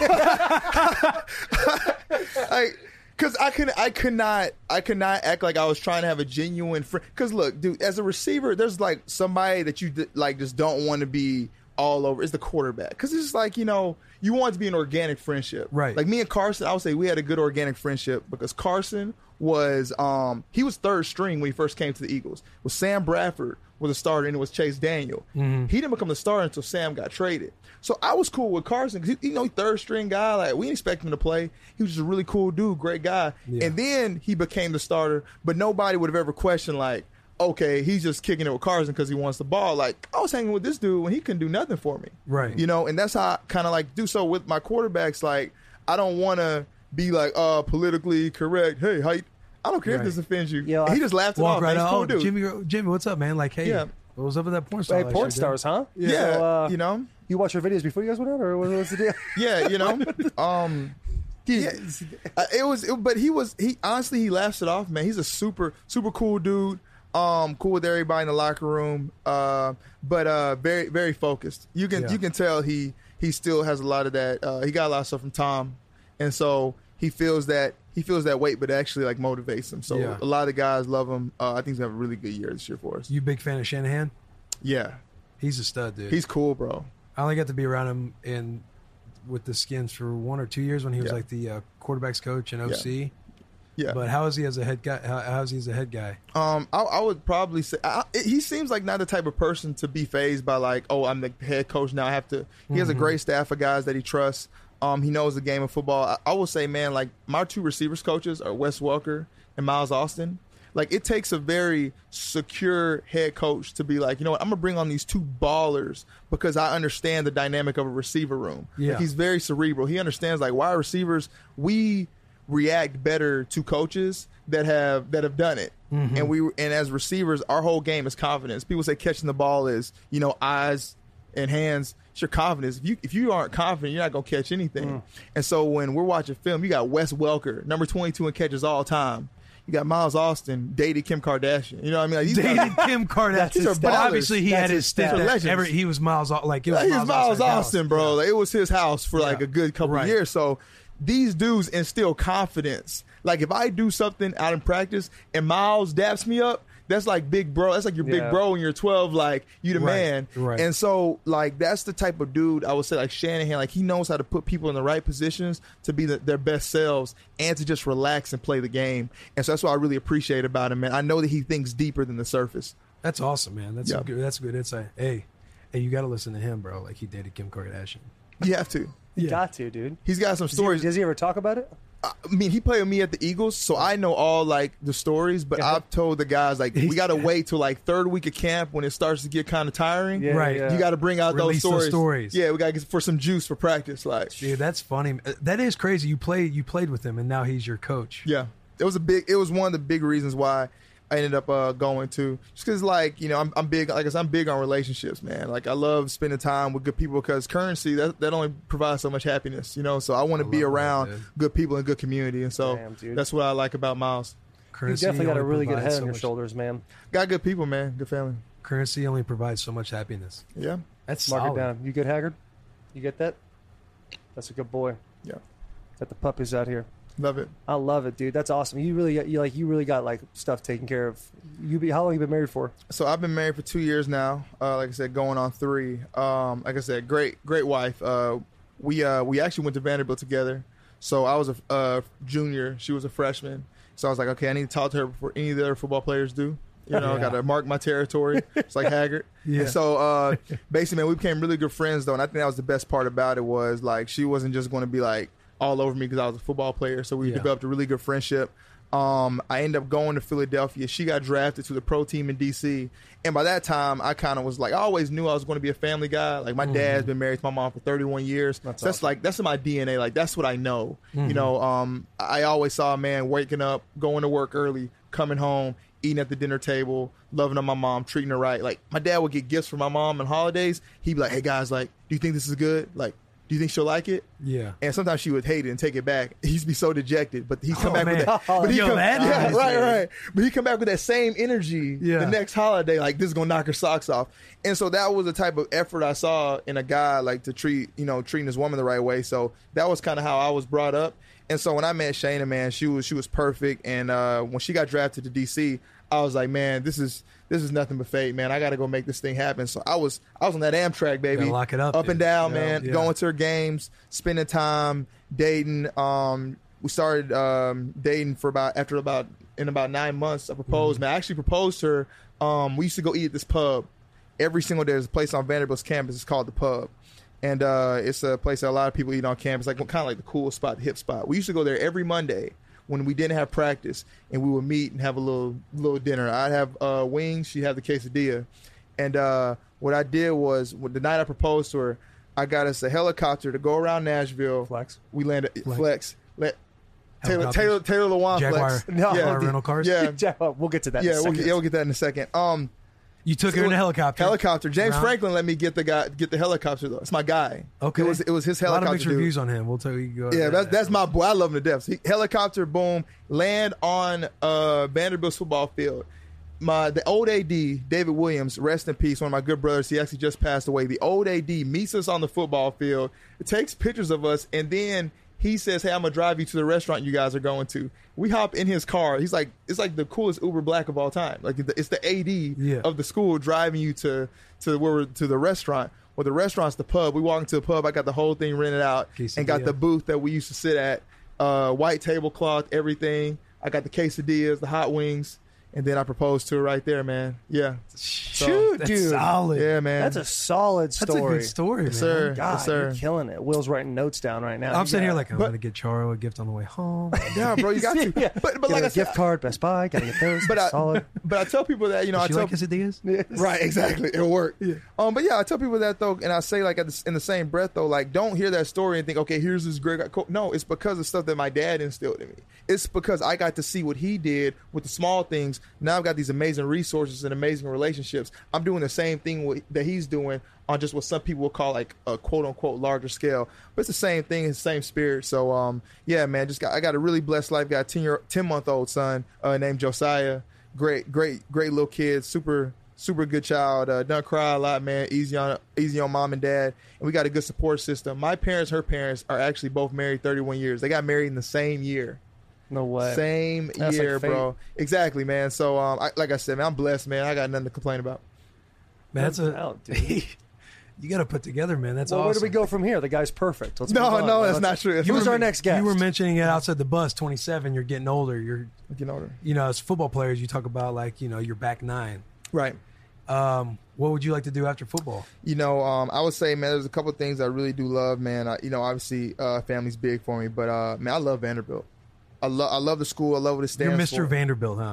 I, Cause I could, I could not, I could not act like I was trying to have a genuine friend. Cause look, dude, as a receiver, there's like somebody that you like just don't want to be all over. It's the quarterback. Cause it's just like, you know, you want it to be an organic friendship, Right. Like me and Carson, I would say we had a good organic friendship because Carson was, um, he was third string when he first came to the Eagles. It was Sam Bradford was a starter and it was Chase Daniel. Mm-hmm. He didn't become the starter until Sam got traded. So I was cool with Carson because you know, third string guy. Like we didn't expect him to play. He was just a really cool dude, great guy. Yeah. And then he became the starter, but nobody would have ever questioned like, okay, he's just kicking it with Carson because he wants the ball. Like I was hanging with this dude when he couldn't do nothing for me. Right. You know, and that's how I kind of like do so with my quarterbacks. Like I don't want to be like, uh, politically correct. Hey, how you, I don't care Right. if this offends you. Yeah, he I- just laughed it Walk off. right man. He's a out. cool Oh, dude. Jimmy, Jimmy, what's up, man? Like, hey, Yeah. what was up with that porn star? Hey, last porn year, dude? stars, huh? Yeah, So, uh, you know. You watch your videos before you guys went out, or what- what's the deal? Yeah, you know. Um, yeah, uh, it was, it, but he was, he honestly, he laughs it off, man. He's a super, super cool dude. Um, cool with everybody in the locker room. Uh, but uh, very, very focused. You can, Yeah. you can tell he, he still has a lot of that. Uh, he got a lot of stuff from Tom, and so he feels that he feels that weight, but it actually like motivates him. So Yeah. a lot of guys love him. Uh, I think he's gonna have a really good year this year for us. You a big fan of Shanahan? Yeah, He's a stud, dude. he's cool, bro. I only got to be around him in with the Skins for one or two years when he was Yeah. like the uh, quarterbacks coach and O C. Yeah. But how is he as a head guy? How, how is he as a head guy? Um, I, I would probably say I, he seems like not the type of person to be phased by like, oh, I'm the head coach now. I have to. He has a great staff of guys that he trusts. Um, he knows the game of football. I, I will say, man, like my two receivers coaches are Wes Welker and Miles Austin. Like it takes a very secure head coach to be like, you know what, I'm gonna bring on these two ballers because I understand the dynamic of a receiver room. Yeah. Like, he's very cerebral. He understands like wide receivers we react better to coaches that have that have done it. Mm-hmm. And we and as receivers, our whole game is confidence. People say catching the ball is, you know, eyes and hands. It's your confidence. If you if you aren't confident, you're not gonna catch anything. Mm. And so when we're watching film, you got Wes Welker, number twenty-two in catches all time. You got Miles Austin, dated Kim Kardashian. You know what I mean? Like, these guys- Dated Kim Kardashian. These are But ballers. obviously he That's had his his stint. stats. that Legends. Every, he was Miles Au- like it was Like, he's Miles at Austin, Dallas. bro. Like, it was his house for like Yeah. a good couple Right. years. So these dudes instill confidence. Like if I do something out in practice and Miles daps me up, that's like big bro. That's like your big Yeah. bro when you're twelve. Like you the Right, man. right. And so like that's the type of dude I would say like Shanahan. Like he knows how to put people in the right positions to be the, their best selves and to just relax and play the game. And so that's what I really appreciate about him, man. I know that he thinks deeper than the surface. That's awesome, man. That's Yeah. a good, that's a good insight. Hey, hey, you got to listen to him, bro. Like he dated Kim Kardashian. You have to. You Yeah. got to, dude. He's got some Does he, stories. does he ever talk about it? I mean, he played with me at the Eagles, so I know all like the stories. But Yeah. I've told the guys like we got to wait till like third week of camp when it starts to get kind of tiring. Yeah, Right. yeah. You got to bring out Release those those stories. stories. Yeah, we got to get for some juice for practice. Like, Dude, that's funny. Uh, That is crazy. You played you played with him, and now he's your coach. yeah, it was a big. It was one of the big reasons why I ended up uh, going to. Just because, like, you know, I'm, I'm big. Like I said, I'm big on relationships, man. Like I love spending time with good people because currency that that only provides so much happiness, you know. So I want to I be love that, around dude. good people and good community, and so Damn, dude. that's what I like about Miles. You Currency definitely got a only really good provides head so on your much- shoulders, man. Got good people, man. Good family. Currency only provides so much happiness. Yeah, That's Mark solid. it down. You good, Haggard? You get that? That's a good boy. yeah. Got the puppies out here. Love it. I love it, dude. That's awesome. You really, you like, you really got like stuff taken care of. You be, how long you been married for? So I've been married for two years now. Uh, like I said, going on three. Um, like I said, great, great wife. Uh, we uh, we actually went to Vanderbilt together. So I was a uh, junior, she was a freshman. So I was like, okay, I need to talk to her before any of the other football players do. You know, I Yeah. got to mark my territory. It's like Haggard. Yeah. And so uh, basically, man, we became really good friends, though. And I think that was the best part about it was, like, she wasn't just going to be, like, all over me because I was a football player. So we Yeah. developed a really good friendship. Um, I ended up going to Philadelphia. She got drafted to the pro team in D C. And by that time, I kind of was like, I always knew I was going to be a family guy. Like, my Mm-hmm. dad's been married to my mom for thirty-one years. That's so that's awesome. like, that's in my D N A. Like, that's what I know. Mm-hmm. You know, um, I always saw a man waking up, going to work early, coming home, eating at the dinner table, loving on my mom, treating her right. Like, my dad would get gifts for my mom on holidays. He'd be like, hey, guys, like, do you think this is good? Like, do you think she'll like it? Yeah. And sometimes she would hate it and take it back. He'd be so dejected, but he'd come Oh, back man. with that. But he'd Yo, come, that yeah, is- right, right. But he'd come back with that same energy Yeah. the next holiday, like this is gonna knock her socks off. And so that was the type of effort I saw in a guy, like to treat, you know, treating his woman the right way. So that was kind of how I was brought up. And so when I met Shayna, man, she was she was perfect. And uh, when she got drafted to D C, I was like, man, this is this is nothing but fate, man. I got to go make this thing happen. So I was I was on that Amtrak, baby, Gotta lock it up, up dude. and down, Yeah. man, Yeah. going to her games, spending time, dating. Um, we started um, dating for about after about in about nine months. I proposed, Mm-hmm. man. I actually proposed to her. Um, we used to go eat at this pub every single day. There's a place on Vanderbilt's campus. It's called the Pub. And uh, it's a place that a lot of people eat on campus, like kind of like the cool spot, the hip spot. We used to go there every Monday when we didn't have practice, and we would meet and have a little little dinner. I'd have uh, wings, she'd have the quesadilla. And uh, what I did was, when the night I proposed to her, I got us a helicopter to go around Nashville. Flex. We landed Flex. Flex. Let Taylor Helicopters. Taylor Taylor Lewan Jaguar. Flex. No, Jaguar the- rental cars. Yeah, Yeah, we'll get to that. yeah, in a we'll second. get, yeah, we'll get that in a second. Um, You took her in a helicopter. Helicopter. James Around- Franklin let me get the guy get the helicopter though. It's my guy. Okay. It was it was his A lot helicopter. of mixed dude. reviews on him. We'll tell you. Go Yeah, that's that's my boy. I love him to death. He, helicopter, boom, land on uh, Vanderbilt's football field. My the old A D, David Williams, rest in peace. One of my good brothers. He actually just passed away. The old A D meets us on the football field, takes pictures of us, and then he says, "Hey, I'm gonna drive you to the restaurant you guys are going to." We hop in his car. He's like, it's like the coolest Uber Black of all time. Like it's the A D Yeah. of the school driving you to to where we're, to the restaurant. Well, the restaurant's the pub. We walk into the pub. I got the whole thing rented out and got Quesadilla. the booth that we used to sit at. Uh, white tablecloth, everything. I got the quesadillas, the hot wings, and then I proposed to her right there, man. Yeah, Shoot, That's dude. solid. yeah, man. That's a solid That's story. a good story, man. Yes, sir. God, Yes, sir. you're killing it. Will's writing notes down right now. I'm You sitting here got- like I'm But- gonna get Charo a gift on the way home. yeah, bro, you got to. Yeah. But but Get like her I a said, gift card, Best Buy. Gotta get those. but I solid. but I tell people that you know Does I she tell like quesadillas? right, exactly. It'll work. Um, but yeah, I tell people that though, and I say like at the, in the same breath though, like don't hear that story and think, okay, here's this great guy. Cool. No, it's because of stuff that my dad instilled in me. It's because I got to see what he did with the small things. Now I've got these amazing resources and amazing relationships. I'm doing the same thing with, that he's doing on just what some people will call like a quote unquote larger scale. But it's the same thing, it's the same spirit. So um, yeah, man, just got I got a really blessed life. Got a ten year ten month old son uh, named Josiah. Great, great, great little kid. Super. Super good child. Uh, doesn't cry a lot, man. Easy on easy on mom and dad. And we got a good support system. My parents, her parents, are actually both married thirty-one years. They got married in the same year. No way. Same That's year, like fate. bro. Exactly, man. So, um, I, like I said, man, I'm blessed, man. I got nothing to complain about. Man, that's a. Out, dude. You got to put together, man. That's Well, awesome. where do we go from here? The guy's perfect. Let's No, move on. no, Let's- that's not true. That's Who's not our true. next guest? You were mentioning it outside the bus. twenty-seven. You're getting older. You're, You know, you know, as football players, you talk about like, you know, you're back nine. right. Um, what would you like to do after football? You know, um, I would say, man, there's a couple of things I really do love, man. I, you know, obviously, uh, family's big for me, but uh, man, I love Vanderbilt. I love, I love the school. I love what it stands You're Mister for. Vanderbilt, huh?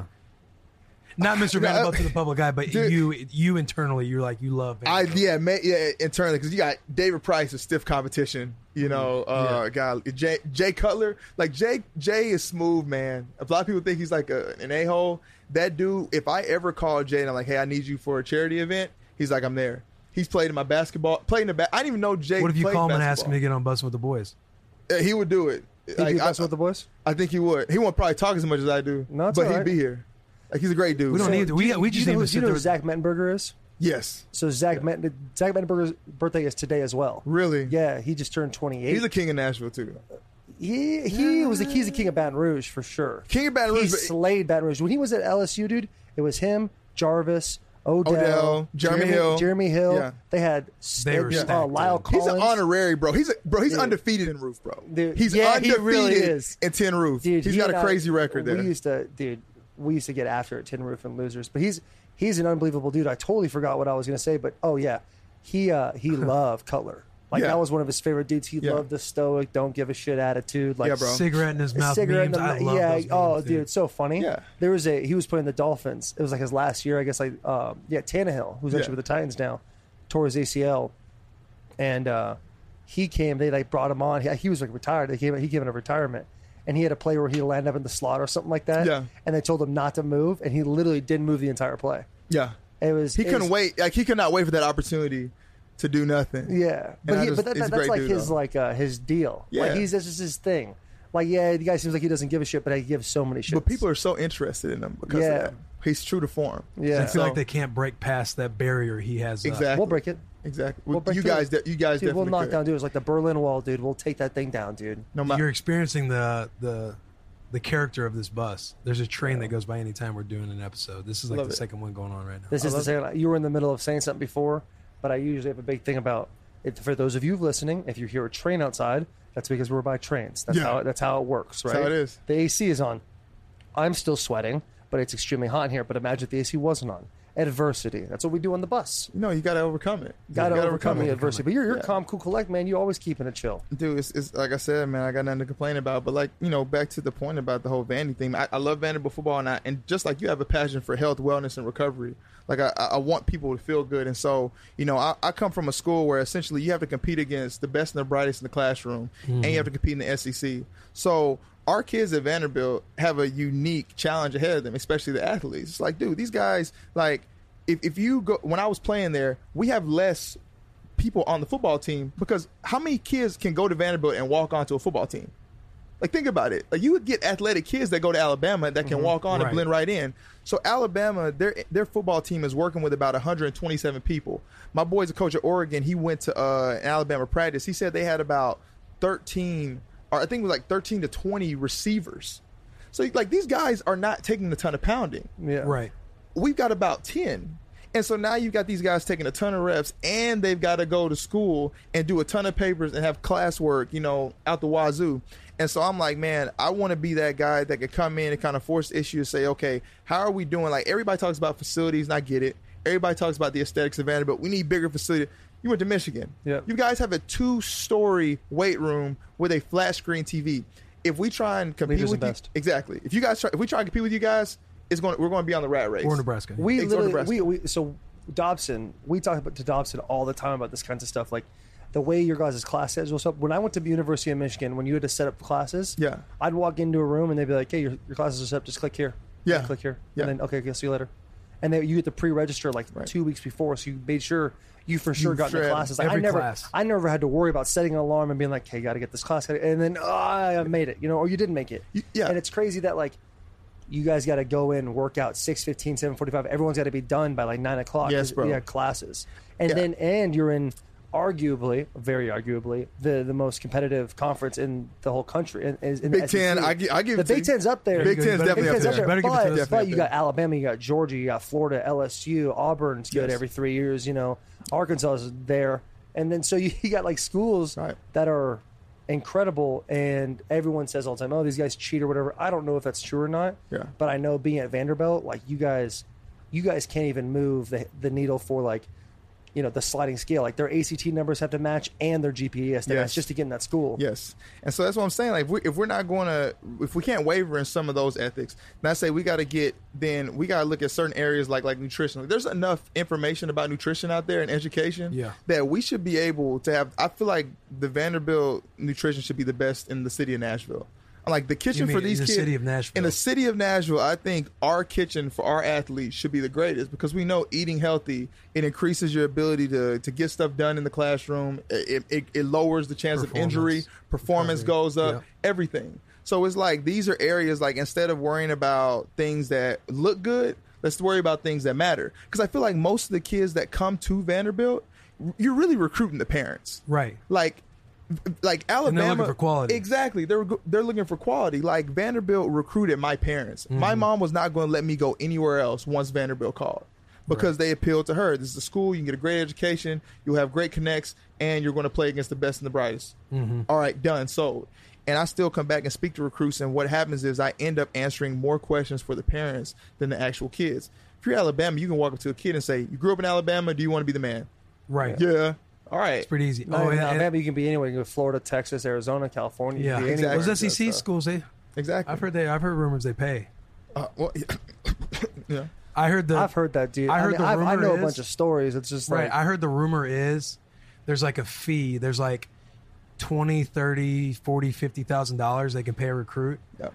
Not Mister No, Vanderbilt to the public eye, but dude. you, you internally, you're like you love I Vanderbilt. yeah, ma- yeah, internally because you got David Price, a stiff competition. You know, uh, Yeah. guy Jay, Jay Cutler, like Jay Jay is smooth, man. A lot of people think he's like a, an a hole. That dude, if I ever call Jay and I'm like, hey, I need you for a charity event, he's like, I'm there. He's played in my basketball, played in the back. I didn't even know Jay. What if you played call him and ask basketball. him to get on Bussin' with the Boys? Uh, He would do it. He'd Like, be best I, with the boys? I think he would. He won't probably talk as much as I do, No, it's but all he'd right. be here. Like he's a great dude. We don't So- need to. We, we Do just you need know, to who- do you sit know there. who Zach Mettenberger is? Yes, So Zach Metten, Zach Mettenberger's birthday is today as well. really. Yeah, he just turned twenty-eight. He's a king of Nashville too. he he was the he's the king of Baton Rouge for sure. King of Baton He Rouge. slayed Baton Rouge when he was at L S U, dude. It was him, Jarvis, Odell, Odell, Jeremy Hill. Jeremy Hill. Yeah. They had They were uh, stacked, Lyle dude. Collins. He's an honorary, bro. He's a, bro. He's Dude. undefeated in Roof, bro. Dude, He's yeah, he undefeated really is. in Tin Roof. Dude, He's he got and a I- crazy record there. We used to, dude. We used to get after it, Tin Roof and Losers. But he's he's an unbelievable dude. I totally forgot what I was going to say, but oh yeah, he uh, he loved Cutler. Like Yeah. that was one of his favorite dudes. He Yeah. loved the stoic, don't give a shit attitude. Like Yeah, bro. Cigarette in his a mouth cigarette in memes. the I ma- love yeah. those memes, Oh, dude, it's so funny. Yeah. There was a he was playing the Dolphins. It was like his last year, I guess. Like um, yeah, Tannehill, who's Yeah. actually with the Titans now, tore his A C L, and uh, he came. They like brought him on. He, he was like retired. They gave he gave him a retirement. And he had a play where he landed up in the slot or something like that. Yeah. And they told him not to move, and he literally didn't move the entire play. Yeah. It was He it couldn't was- wait. Like he could not wait for that opportunity to do nothing. Yeah, And but I he, just- but that, he's a that's great like dude, his though. like uh, his deal. Yeah. Like he's that's just his thing. Like yeah, the guy seems like he doesn't give a shit, but he gives so many shits. But people are so interested in him because Yeah. of that. He's true to form. yeah, I feel So- like they can't break past that barrier he has. up. Exactly. we'll break it. Exactly. We'll break you through guys, it. de- you guys Dude, we'll definitely knock could. down dude. It's like the Berlin Wall, dude. We'll take that thing down, dude. No matter. You're experiencing the the the character of this bus. There's a train that goes by anytime we're doing an episode. This is like Love the it. second one going on right now. This is the love second. You were in the middle of saying something before, but I usually have a big thing about it. For those of you listening, if you hear a train outside, that's because we're by trains. That's Yeah. how that's how it works, right? how it is. The A C is on. I'm still sweating, but it's extremely hot in here. But imagine if the A C wasn't on. Adversity. That's what we do on the bus. You know, you got to overcome it. You Got to gotta overcome the it. adversity. But you're, you're Yeah. calm, cool, collect, man. You always keeping it chill. Dude, it's, it's like I said, man. I got nothing to complain about. But like you know, back to the point about the whole Vandy thing. I, I love Vanderbilt football, and I, and just like you have a passion for health, wellness, and recovery. Like I, I want people to feel good, and so you know, I, I come from a school where essentially you have to compete against the best and the brightest in the classroom, and you have to compete in the S E C. So our kids at Vanderbilt have a unique challenge ahead of them, especially the athletes. It's like, dude, these guys like. If, if you go, when I was playing there, we have less people on the football team because how many kids can go to Vanderbilt and walk onto a football team? Like, think about it. Like, you would get athletic kids that go to Alabama that can walk on Right. and blend right in. So Alabama, their their football team is working with about one hundred twenty-seven people. My boy's a coach at Oregon. He went to uh, an Alabama practice. He said they had about thirteen, or I think it was like thirteen to twenty receivers. So, like, these guys are not taking a ton of pounding. Yeah. Right. We've got about ten. And so now you've got these guys taking a ton of reps and they've got to go to school and do a ton of papers and have classwork, you know, out the wazoo. And so I'm like, man, I want to be that guy that could come in and kind of force the issue and say, okay, how are we doing? Like, everybody talks about facilities, and I get it. Everybody talks about the aesthetics of Vanderbilt. We need bigger facilities. You went to Michigan. Yeah. You guys have a two-story weight room with a flat screen T V. If we try and compete Leaders with and you, best. exactly. If you guys try, if we try and compete with you guys, it's going. We're going to be on the rat race. Or Nebraska. We Except literally, Nebraska. we, we so Dobson, we talk about to Dobson all the time about this kinds of stuff, like the way your guys' class schedules up. When I went to the University of Michigan, when you had to set up classes, Yeah. I'd walk into a room and they'd be like, "Hey, your, your classes are set up. Just click here. Yeah. click here, Yeah. and then okay, okay, see you later." And then you get to pre-register like Right. two weeks before, so you made sure you for sure You got in the shred classes. Like, I every never, class. I never had to worry about setting an alarm and being like, "Hey, got to get this class," and then oh, I made it, you know, or you didn't make it. You- yeah. And it's crazy that like. You guys got to go in, work out six fifteen, seven forty-five. Everyone's got to be done by like nine o'clock. Yes, 'cause bro. We had classes, and Yeah. then and you're in arguably, very arguably, the the most competitive conference in the whole country. In, in the Big S E C. Ten, I gi- I give the it to Big you. Ten's up there. Big Ten's Big definitely Big Ten's up up there. there. Better give it to But, us. but Definitely you up got there. Alabama, you got Georgia, you got Florida, L S U, Auburn's good Yes. every three years. You know, Arkansas is there, and then so you, you got like schools Right. that are incredible, and everyone says all the time, "Oh, these guys cheat or whatever." I don't know if that's true or not. Yeah. But I know being at Vanderbilt, like you guys, you guys can't even move the the needle for like, you know, the sliding scale. Like their A C T numbers have to match and their G P A has to Yes. match just to get in that school. Yes, and so that's what I'm saying. Like, if, we, if we're not going to, if we can't waver in some of those ethics, then I say we got to get. Then we got to look at certain areas like like nutrition. Like, there's enough information about nutrition out there and education Yeah. that we should be able to have. I feel like the Vanderbilt nutrition should be the best in the city of Nashville. Like the kitchen You for mean these in the kids city of Nashville? In the city of Nashville, I think our kitchen for our athletes should be the greatest because we know eating healthy, it increases your ability to, to get stuff done in the classroom. It, it, it lowers the chance of injury. Performance. Performance Recovery. goes up. Yep. Everything. So it's like these are areas like instead of worrying about things that look good, let's worry about things that matter. Because I feel like most of the kids that come to Vanderbilt, you're really recruiting the parents. Right. Like like Alabama, they're looking for quality. Exactly, they're they're looking for quality. Like Vanderbilt recruited my parents. Mm-hmm. My mom was not going to let me go anywhere else once Vanderbilt called because right. they appealed to her. This is a school you can get a great education, you'll have great connects, and you're going to play against the best and the brightest. Mm-hmm. All right, done, sold. And I still come back and speak to recruits, and what happens is I end up answering more questions for the parents than the actual kids. If you're Alabama, you can walk up to a kid and say, "You grew up in Alabama. Do you want to be the man?" Right. Yeah. All right. It's pretty easy. No, oh, in and, Alabama, and, you can be anywhere. You can go to Florida, Texas, Arizona, California. Yeah, be exactly. Those S E C schools, they exactly. I've heard they. I've heard rumors they pay. Uh, well, yeah. I heard the. I've heard that, dude. I heard I mean, the I've, rumor I know is, a bunch of stories. It's just right. like, I heard the rumor is there's like a fee. There's like twenty, thirty, forty, fifty thousand dollars they can pay a recruit. Yep.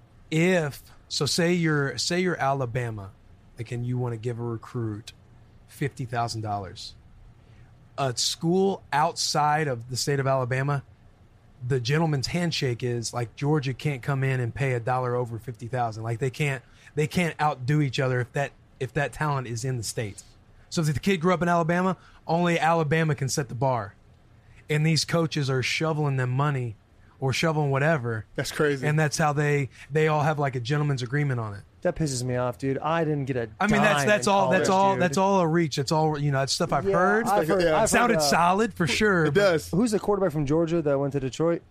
If so, say you're say you're Alabama, like, and you want to give a recruit fifty thousand dollars. A school outside of the state of Alabama, the gentleman's handshake is like Georgia can't come in and pay a dollar over fifty thousand. Like they can't they can't outdo each other if that if that talent is in the state. So if the kid grew up in Alabama, only Alabama can set the bar, and these coaches are shoveling them money or shoveling whatever. That's crazy. And that's how they they all have like a gentleman's agreement on it. that pisses me off, dude. I didn't get a I mean, that's dime that's in all college, that's all dude. that's all a reach. It's all, you know, that's stuff I've Yeah, heard. I've heard, Yeah. I've It sounded heard, uh, solid for sure. It does. Who's the quarterback from Georgia that went to Detroit?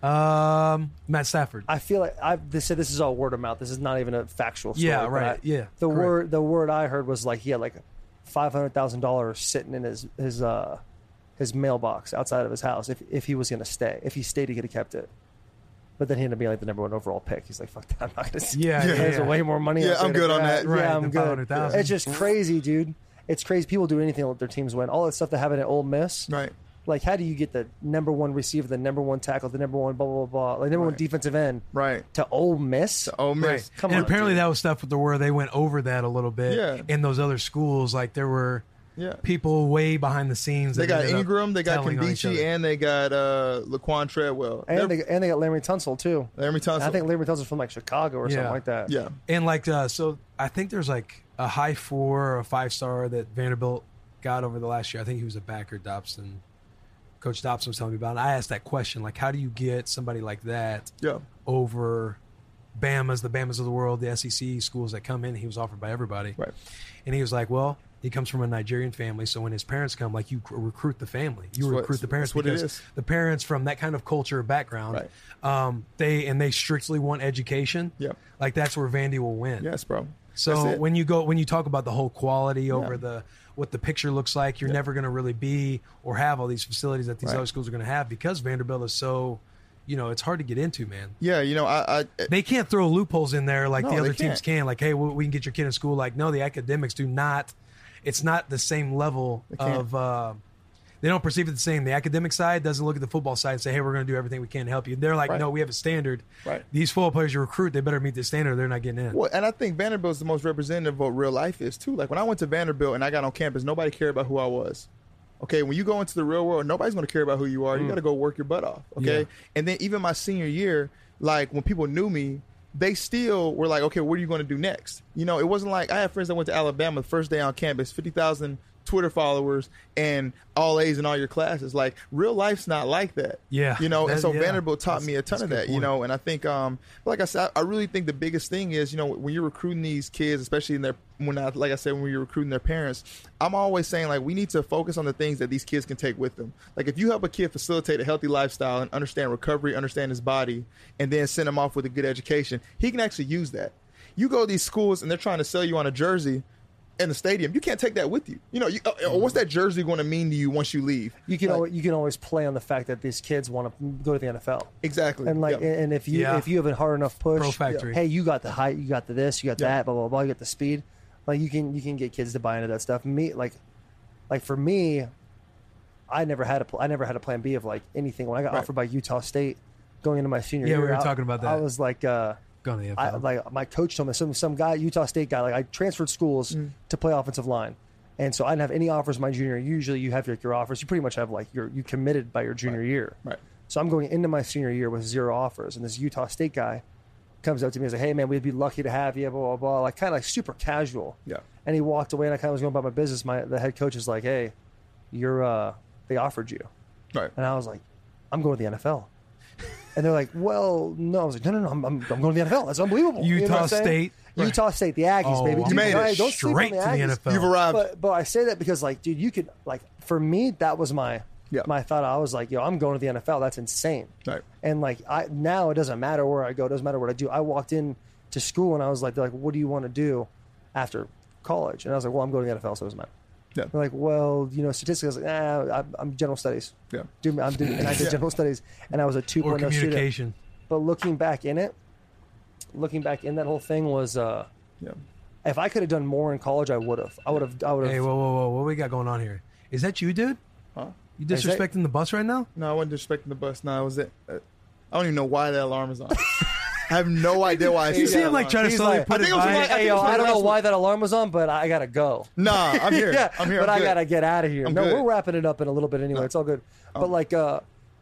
Um, Matt Stafford. I feel like I they said this is all word of mouth. This is not even a factual story. Yeah, but right. I- Yeah, The correct. word the word I heard was like he had like five hundred thousand dollars sitting in his his uh his mailbox outside of his house if if he was going to stay. If he stayed, he could have kept it. But then he ended up being like the number one overall pick. He's like, fuck that, I'm not going to. Yeah, yeah, There's yeah. way more money. Yeah, out there I'm to good on grab. that. Right, Yeah, I'm than good. five hundred thousand. It's just crazy, dude. It's crazy. People do anything to let their teams win. All that stuff that happened at Ole Miss. Right. Like, how do you get the number one receiver, the number one tackle, the number one blah blah blah, like number one Right. defensive end Right. to Ole Miss? Ole Miss. Right. Come and on, apparently dude. that was stuff with the where they went over that a little bit. Yeah. In those other schools, like there were Yeah. people way behind the scenes. They that got ended up Ingram, they got telling on each Kimbichi, other. and they got uh, Laquan Treadwell. And They're- they, and they got Larry Tunsil too. Larry Tunsil. I think Larry Tunsil's from like Chicago or Yeah. something like that. Yeah. And like, uh, so I think there's like a high four or a five star that Vanderbilt got over the last year. I think he was a backer, Dobson. Coach Dobson was telling me about it. And I asked that question, like, how do you get somebody like that Yeah. over Bama's, the Bamas of the world, the S E C schools that come in? He was offered by everybody. Right. And he was like, well, he comes from a Nigerian family, so when his parents come, like, you cr- recruit the family. You That's what- recruit the parents that's what it because is. the parents from that kind of culture or background, Right. um, they and they strictly want education. Yep. Like, that's where Vandy will win. Yes, bro. So That's it. when you go when you talk about the whole quality over Yeah. the what the picture looks like, you're never going to really be or have all these facilities that these Right. other schools are going to have because Vanderbilt is so, you know, it's hard to get into, man. Yeah, you know, I, I They can't throw loopholes in there like No, the they other teams can't. can. Like, hey, we we can get your kid in school. Like, no, the academics do not. It's not the same level can't. of. Uh, they don't perceive it the same. The academic side doesn't look at the football side and say, hey, we're going to do everything we can to help you. They're like, Right. no, we have a standard. Right. These football players you recruit, they better meet this standard or they're not getting in. Well, and I think Vanderbilt is the most representative of what real life is too. Like when I went to Vanderbilt and I got on campus, nobody cared about who I was. Okay, when you go into the real world, nobody's going to care about who you are. You got to go work your butt off. Okay, Yeah. and then even my senior year, like when people knew me, they still were like, okay, what are you going to do next? You know, it wasn't like I had friends that went to Alabama the first day on campus, fifty thousand Twitter followers and all A's in all your classes. Like real life's not like that. Yeah. You know, and That- so yeah. Vanderbilt taught That's- me a ton that's a of good that, you point. know, and I think, um, like I said, I really think the biggest thing is, you know, when you're recruiting these kids, especially in their, when I, like I said, when you're recruiting their parents, I'm always saying like, we need to focus on the things that these kids can take with them. Like if you help a kid facilitate a healthy lifestyle and understand recovery, understand his body, and then send him off with a good education, he can actually use that. You go to these schools and they're trying to sell you on a jersey in the stadium. You can't take that with you. You know, you, uh, what's that jersey going to mean to you once you leave? You can Like, always, you can always play on the fact that these kids want to go to the N F L. exactly. And like, Yeah. and if you Yeah. if you have a hard enough push, Pro factory. hey, you got the height, you got the this, you got Yeah. that, blah blah blah, you got the speed. Like you can you can get kids to buy into that stuff. Me like, like for me, I never had a pl- I never had a plan B of like anything. When I got Right. offered by Utah State going into my senior Yeah, year, we were I- talking about I that. was like, uh, Going to the N F I, L. like my coach told me some some guy Utah State guy like I transferred schools to play offensive line, and so I didn't have any offers my junior year. Usually you have your, your offers. You pretty much have like you're you committed by your junior year. Right. So I'm going into my senior year with zero offers, and this Utah State guy comes up to me and says, "Hey man, we'd be lucky to have you." Blah blah blah. Like kind of like super casual. Yeah. And he walked away, and I kind of was going about my business. My the head coach is like, "Hey, you're uh, they offered you," Right. and I was like, I'm going to the N F L. And they're like, well, no. I was like, no, no, no, I'm, I'm, I'm going to the N F L. That's unbelievable. Utah you know what I'm saying? State. Utah State, the Aggies, Oh, baby. you Dude, made it. right, don't sleep on Straight to the Aggies. N F L. You've arrived. But, but I say that because, like, dude, you could, like, for me, that was my Yeah. my thought. I was like, yo, I'm going to the N F L. That's insane. Right. And, like, I now it doesn't matter where I go. It doesn't matter what I do. I walked in to school and I was like, they're like, what do you want to do after college? And I was like, well, I'm going to the N F L, so it doesn't matter. Yeah. They're like, well, you know, statistics. I was like, ah, I'm, I'm general studies. Yeah. Dude, I'm doing, and I did general studies, and I was a two Or point oh student. communication. But looking back in it, looking back in that whole thing was, uh, Yeah. if I could have done more in college, I would have. I would have. I would have. Hey, whoa, whoa, whoa. What we got going on here? Is that you, dude? Huh? You Is that- disrespecting the bus right now? No, I wasn't disrespecting the bus. No, it was it. Uh, I don't even know why that alarm is on. I have no idea why. I You see see that him like alarm. trying to He's slowly like- put I it think it was by. like- I Hey, think yo, it's I don't know last why week. that alarm was on, but I gotta go. Nah, I'm here. yeah, I'm here. but I'm I good. gotta get out of here. I'm no, good. we're wrapping it up in a little bit anyway. It's all good. But like, uh,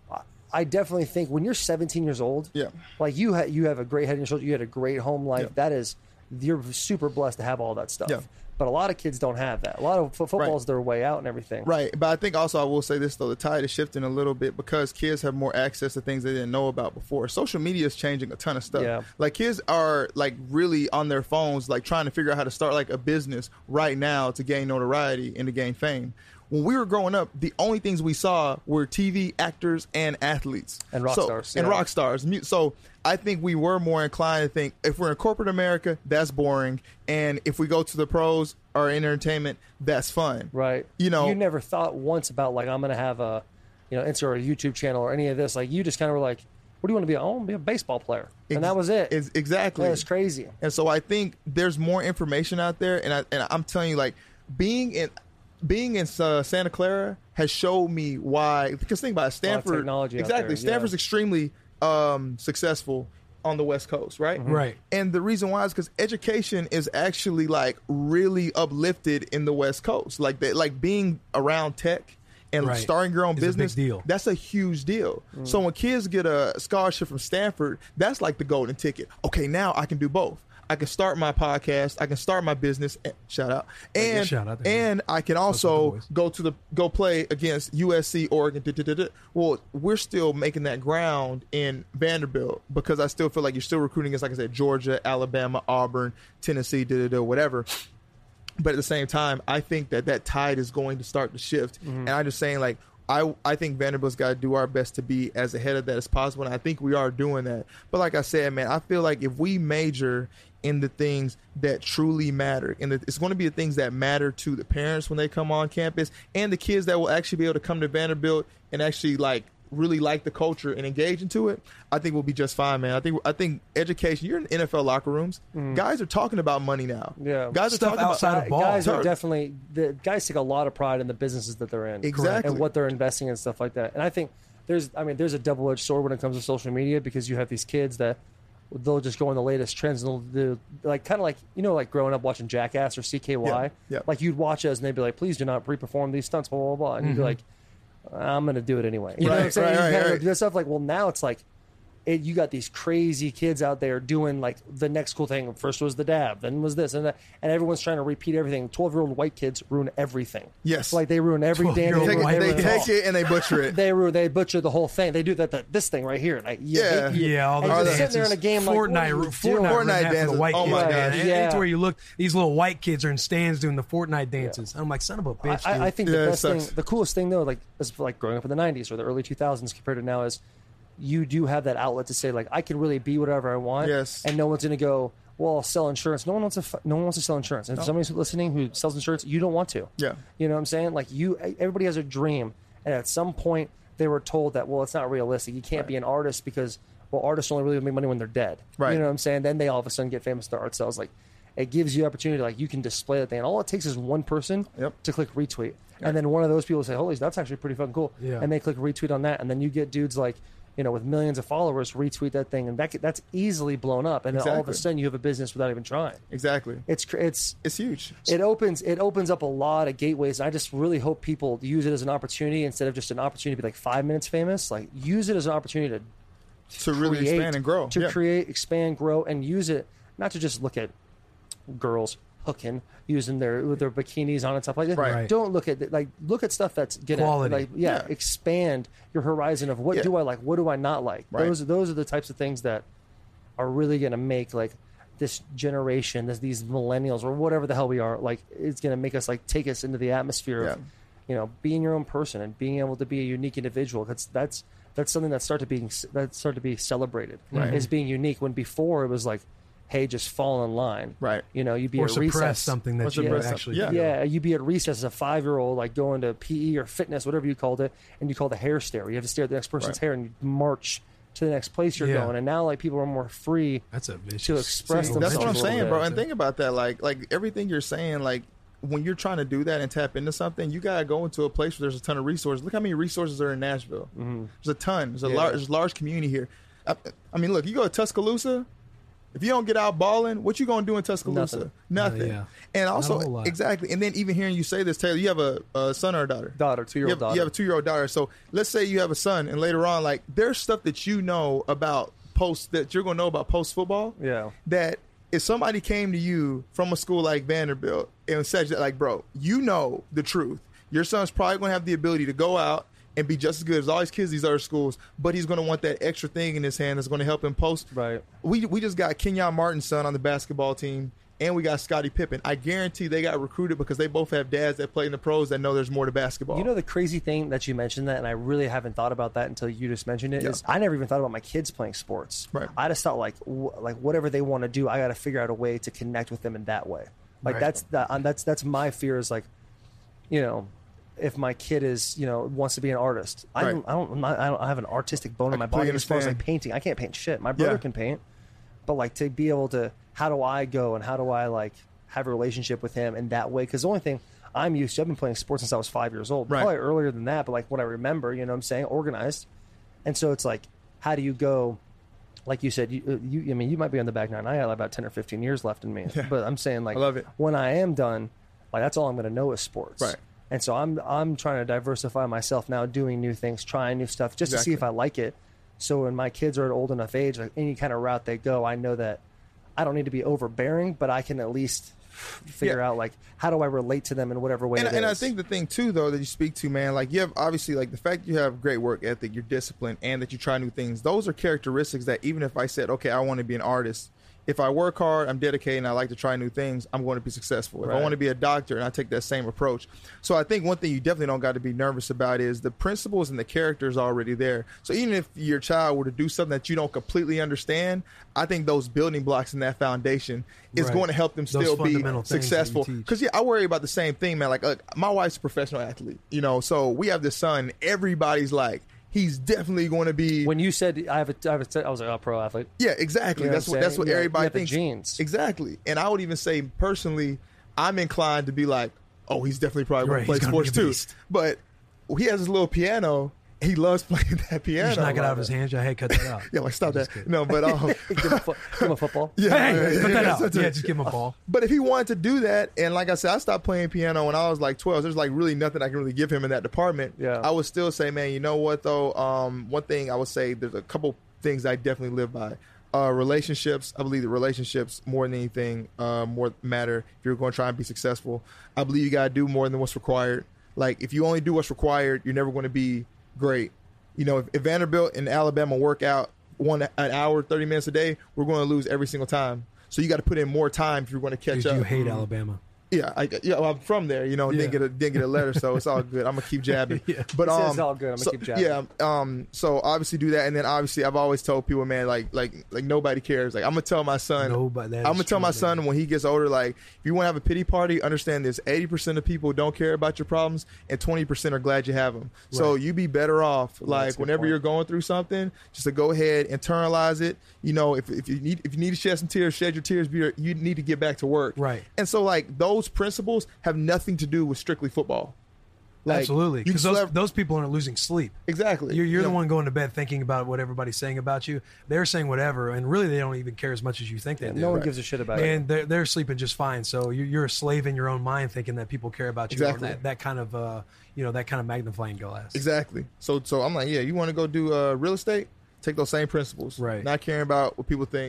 I definitely think when you're seventeen years old, Yeah. like you ha- you have a great head on your shoulder. You had a great home life. Yeah. That is, you're super blessed to have all that stuff. Yeah. But a lot of kids don't have that. A lot of f- football's Right. their way out and everything. Right, but I think also I will say this though: the tide is shifting a little bit because kids have more access to things they didn't know about before. Social media is changing a ton of stuff. Yeah. Like kids are like really on their phones, like trying to figure out how to start like a business right now to gain notoriety and to gain fame. When we were growing up, the only things we saw were T V actors and athletes And rock So- stars, and yeah. rock stars. Mu- So I think we were more inclined to think if we're in corporate America, that's boring, and if we go to the pros or entertainment, that's fun. Right. You know, you never thought once about like I'm gonna have a, you know, Insta or a YouTube channel or any of this. Like you just kind of were like, what do you want to be? I want to be a baseball player, and that was it. Ex- exactly. That was crazy. And so I think there's more information out there, and I and I'm telling you, like being in being in uh, Santa Clara has showed me why. Because think about it, Stanford. technology out exactly. there, Stanford's yeah. extremely um, successful on the West Coast, right? Right. And the reason why is because education is actually like really uplifted in the West Coast. Like that, like being around tech and Right. starting your own It's a big business. deal. That's a huge deal. So when kids get a scholarship from Stanford, that's like the golden ticket. Okay, now I can do both. I can start my podcast. I can start my business. eh, Shout out, and shout out there. and I can with the also boys. go to the go play against U S C, Oregon. da, da, da, da. Well, we're still making that ground in Vanderbilt because I still feel like you're still recruiting against, like I said, Georgia, Alabama, Auburn, Tennessee, da, da, da, whatever. But at the same time, I think that that tide is going to start to shift, and I'm just saying, like. I, I think Vanderbilt's got to do our best to be as ahead of that as possible, and I think we are doing that. But like I said, man, I feel like if we major in the things that truly matter, and it's going to be the things that matter to the parents when they come on campus, and the kids that will actually be able to come to Vanderbilt and actually like really like the culture and engage into it, I think we'll be just fine, man. I think I think education. You're in N F L locker rooms. Guys are talking about money now. Yeah. guys are Stuff talking outside about of ball. Guys are Turk. definitely the guys take a lot of pride in the businesses that they're in, Exactly. and what they're investing in, stuff like that. And I think there's, I mean, there's a double-edged sword when it comes to social media because you have these kids that they'll just go on the latest trends and they'll do like kind of like you know like growing up watching Jackass or C K Y. Yeah, yeah. Like you'd watch us and they'd be like, please do not pre-perform these stunts, blah blah blah, and you'd be like, I'm gonna do it anyway. You know what I'm Right, saying? right, You right, kinda right. do that stuff like, well, now it's like. It, you got these crazy kids out there doing like the next cool thing. First was the dab, then was this and that, and everyone's trying to repeat everything. Twelve-year-old white kids ruin everything. Yes. like they ruin every damn. twelve-year-old They They, take, white it, they ruin it take all. it and they butcher it. They ruin. They butcher the whole thing. They do that. that this thing right here. Like you Yeah. hate- you- Yeah, all and those just sitting there in a game like, Fortnite, what are you Fortnite, doing? Fortnite, Fortnite Fortnite for dances. the white Oh kids, my man. gosh. And Yeah. It's where you look; these little white kids are in stands doing the Fortnite dances. I'm like, son of a bitch. I, dude. I think Yeah, the it best thing, sucks. the coolest thing though, like is like growing up in the nineties or the early two thousands compared to now is you do have that outlet to say like I can really be whatever I want. Yes. And no one's going to go, well, I'll sell insurance. No one wants to. f- No one wants to sell insurance. And if somebody's listening who sells insurance, you don't want to. Yeah. You know what I'm saying? Like you, everybody has a dream, and at some point they were told that well, it's not realistic. You can't be an artist because well, artists only really make money when they're dead. Right. You know what I'm saying? Then they all of a sudden get famous in their art sales. Like it gives you opportunity. Like you can display that thing. And all it takes is one person Yep. to click retweet, and then one of those people say, "Holy, that's actually pretty fucking cool." Yeah. And they click retweet on that, and then you get dudes like. You know, with millions of followers, retweet that thing, and that get- that's easily blown up. And then all of a Exactly. sudden, you have a business without even trying. Exactly. It's cr- it's It's huge. it opens it opens up a lot of gateways. And I just really hope people use it as an opportunity instead of just an opportunity to be like five minutes famous. Like use it as an opportunity to to really create, expand and grow. to Yeah. create, expand, grow, and use it not to just look at girls, hooking, using their with their bikinis on and stuff like that. Right. Don't look at like look at stuff that's gonna Quality. like yeah, Yeah. expand your horizon of what Yeah. do I like, what do I not like. Right. Those those are the types of things that are really gonna make like this generation, this, these millennials or whatever the hell we are, like it's gonna make us like take us into the atmosphere of Yeah. you know being your own person and being able to be a unique individual. That's that's that's something that start to being that start to be celebrated Right. as being unique. When before it was like, hey, just fall in line. Right. You know, you'd be Or at suppress recess. something Or that you suppress actually something. feel. Yeah, you'd be at recess as a five-year-old, like going to P E or fitness, whatever you called it, and you call the hair stare. You have to stare at the next person's Right. hair and you march to the next place you're Yeah. going. And now, like, people are more free. That's a vicious. To express See, themselves. that's what I'm a little saying, bit. bro. And think about that, like, like everything you're saying, like when you're trying to do that and tap into something, you gotta go into a place where there's a ton of resources. Look how many resources are in Nashville. Mm-hmm. There's a ton. There's a Yeah. large, there's a large community here. I, I mean, look, you go to Tuscaloosa. If you don't get out balling, what you gonna do in Tuscaloosa? Nothing. Nothing. Uh, yeah. And Not a also, whole lot. exactly. And then even hearing you say this, Taylor, you have a, a son or a daughter? Daughter, You two-year-old have, daughter. you have a two-year-old daughter. So let's say you have a son, and later on, like there's stuff that you know about post that you're gonna know about post football. Yeah. That if somebody came to you from a school like Vanderbilt and said that, like, bro, you know the truth. Your son's probably gonna have the ability to go out and be just as good as all these kids at these other schools, but he's gonna want that extra thing in his hand that's gonna help him post. Right. We we just got Kenyon Martin's son on the basketball team, and we got Scottie Pippen. I guarantee they got recruited because they both have dads that play in the pros that know there's more to basketball. You know the crazy thing that you mentioned that, and I really haven't thought about that until you just mentioned it. Yeah. Is I never even thought about my kids playing sports. Right. I just thought like w- like whatever they want to do, I got to figure out a way to connect with them in that way. Like Right. that's that um, that's that's my fear is like, you know, if my kid is you know wants to be an artist, I don't Right. I don't I'm not, I don't have an artistic bone in my completely body as far as like understand. painting. I can't paint shit. My brother Yeah. can paint, but like to be able to, how do I go and how do I like have a relationship with him in that way? Because the only thing I'm used to, I've been playing sports since I was five years old. Right. Probably earlier than that, but like what I remember, you know what I'm saying, organized. And so it's like, how do you go? Like you said, you, you I mean, you might be on the back nine. I got about ten or fifteen years left in me. Yeah. But I'm saying like, I love it. when I am done, like that's all I'm going to know is sports. Right. And so I'm I'm trying to diversify myself now, doing new things, trying new stuff, just to see Exactly. if I like it. So when my kids are at old enough age, like any kind of route they go, I know that I don't need to be overbearing, but I can at least figure Yeah. out like how do I relate to them in whatever way and, it and I is. think the thing too, though, that you speak to, man, like you have obviously like the fact you have great work ethic, you're disciplined, and that you try new things. Those are characteristics that even if I said, okay, I want to be an artist, if I work hard, I'm dedicated, and I like to try new things, I'm going to be successful. If I Right. want to be a doctor, and I take that same approach. So I think one thing you definitely don't got to be nervous about is the principles and the characters already there. So even if your child were to do something that you don't completely understand, I think those building blocks in that foundation is Right. going to help them Those still be fundamental things that you successful. teach. Because yeah, I worry about the same thing, man. Like, uh, my wife's a professional athlete, you know, so we have this son. Everybody's like, he's definitely going to be. when you said I have a, I, have a I was like a pro athlete. Yeah, exactly. You know that's what what I'm that's saying? what You have- everybody you have the thinks. genes. Exactly. And I would even say personally, I'm inclined to be like, oh, he's definitely probably going Right, to play he's gonna be sports a too. beast. But he has his little piano. He loves playing that piano. Just knock it I out love of his it. hands. Yeah, hey, cut that out. Yeah, like stop I'm that. just kidding. No, but um, give, him a fo- give him a football. yeah, Hey, yeah, cut yeah, that out. that's Yeah, it. just give him a ball. But if he wanted to do that, and like I said, I stopped playing piano when I was like twelve. There's like really nothing I can really give him in that department. Yeah. I would still say, man, you know what though? Um, one thing I would say, there's a couple things I definitely live by. Uh, relationships. I believe that relationships more than anything uh, more matter if you're going to try and be successful. I believe you got to do more than what's required. Like if you only do what's required, you're never going to be great. You know, if, if Vanderbilt and Alabama work out one an hour, thirty minutes a day, we're going to lose every single time. So you got to put in more time if you're going to catch Because up. you hate Alabama. Yeah, I, yeah, well, I'm from there, you know. Yeah. Didn't get a didn't get a letter, so it's all good. I'm gonna keep jabbing. Yeah. But He says um, it's all good. I'm gonna so, keep jabbing. Yeah, um, so obviously do that, and then obviously I've always told people, man, like like like nobody cares. Like I'm gonna tell my son, Nobody- that I'm is gonna tell true, my man. son when he gets older, like if you want to have a pity party, understand this: eighty percent of people don't care about your problems, and twenty percent are glad you have them. So Right. you be better off, that's a like good whenever point. you're going through something, just to go ahead, internalize it. You know, if if you need if you need to shed some tears, shed your tears. Be you need to get back to work. Right. And so, like, those principles have nothing to do with strictly football. Like, Absolutely. you Because still those, have- those people aren't losing sleep. exactly. You're, you're You the know, one going to bed thinking about what everybody's saying about you. They're saying whatever, and really they don't even care as much as you think they do. No one Right. gives a shit about it. And they're, they're sleeping just fine. So you're, you're a slave in your own mind thinking that people care about you. Exactly. On that, that kind of, uh, you know, that kind of magnifying glass. Exactly. So, so I'm like, yeah, you want to go do uh, real estate? Take those same principles. Right. Not caring about what people think.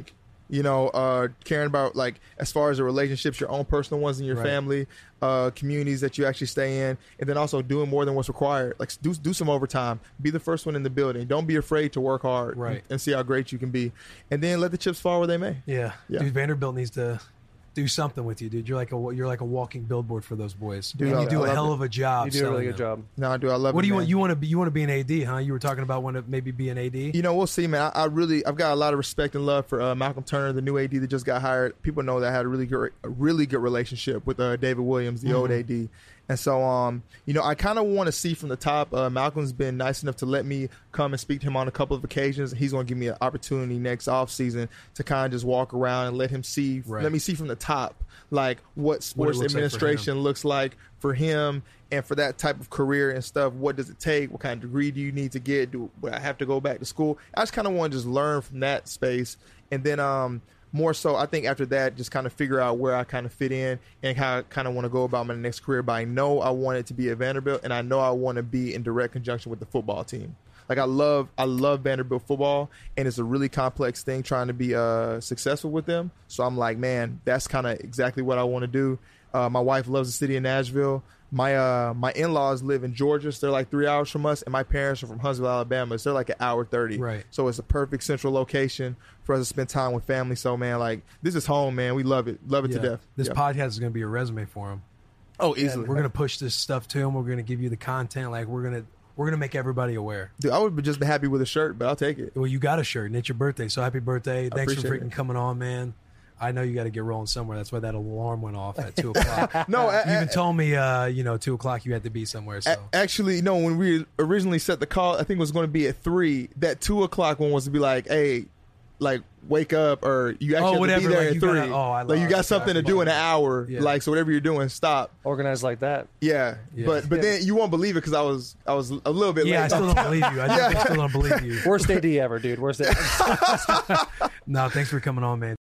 You know, uh, caring about, like, as far as the relationships, your own personal ones in your Right. family, uh, communities that you actually stay in, and then also doing more than what's required. Like, do do some overtime. Be the first one in the building. Don't be afraid to work hard Right. and, and see how great you can be. And then let the chips fall where they may. Yeah. Yeah. Dude, Vanderbilt needs to do something with you, dude. You're like a you're like a walking billboard for those boys. Dude, and I- you do I a love hell it. of a job. You do a really selling good them. job. No, I do. I love What it, do you man. want? You want to be? You want to be an A D, huh? You were talking about want to maybe be an A D. You know, we'll see, man. I, I really, I've got a lot of respect and love for uh, Malcolm Turner, the new A D that just got hired. People know that I had a really good, a really good relationship with uh, David Williams, the old A D. And so, um, you know, I kind of want to see from the top. Uh, Malcolm's been nice enough to let me come and speak to him on a couple of occasions. He's going to give me an opportunity next offseason to kind of just walk around and let him see, Right. let me see from the top, like what sports looks like for administration looks like for him and for that type of career and stuff. What does it take? What kind of degree do you need to get? Do would I have to go back to school? I just kind of want to just learn from that space. And then, um, more so, I think after that, just kind of figure out where I kind of fit in and how I kind of want to go about my next career. But I know I want it to be at Vanderbilt, and I know I want to be in direct conjunction with the football team. Like I love, I love Vanderbilt football, and it's a really complex thing trying to be uh, successful with them. So I'm like, man, that's kind of exactly what I want to do. Uh, my wife loves the city of Nashville. My uh, my in-laws live in Georgia, so they're like three hours from us, and my parents are from Huntsville, Alabama, so they're like an hour thirty. Right. So it's a perfect central location for us to spend time with family. So, man, like, this is home, man. We love it. Love it Yeah. to death. This Yeah. podcast is going to be a resume for him. Oh, easily. We're going to push this stuff to him. We're going to give you the content. Like we're going to we're going to make everybody aware. Dude, I would be just be happy with a shirt, but I'll take it. Well, you got a shirt, and it's your birthday, so happy birthday! Thanks for appreciate freaking it. coming on, man. I know you got to get rolling somewhere. That's why that alarm went off at two o'clock. No, You I, even told me, uh, you know, two o'clock you had to be somewhere. So A- Actually, no. When we originally set the call, I think it was going to be at three. That two o'clock one was to be like, "Hey, like wake up," or you actually Oh, have whatever, to be there like, at you three. gotta- oh, I like you love got it. something to do in an hour. Yeah. Like so, whatever you're doing, stop. Organized like that. Yeah, Yeah. but but Yeah. then you won't believe it because I was I was a little bit yeah, I late. still don't believe you. I, I still don't believe you. Worst A D ever, dude. Worst A D. No, thanks for coming on, man.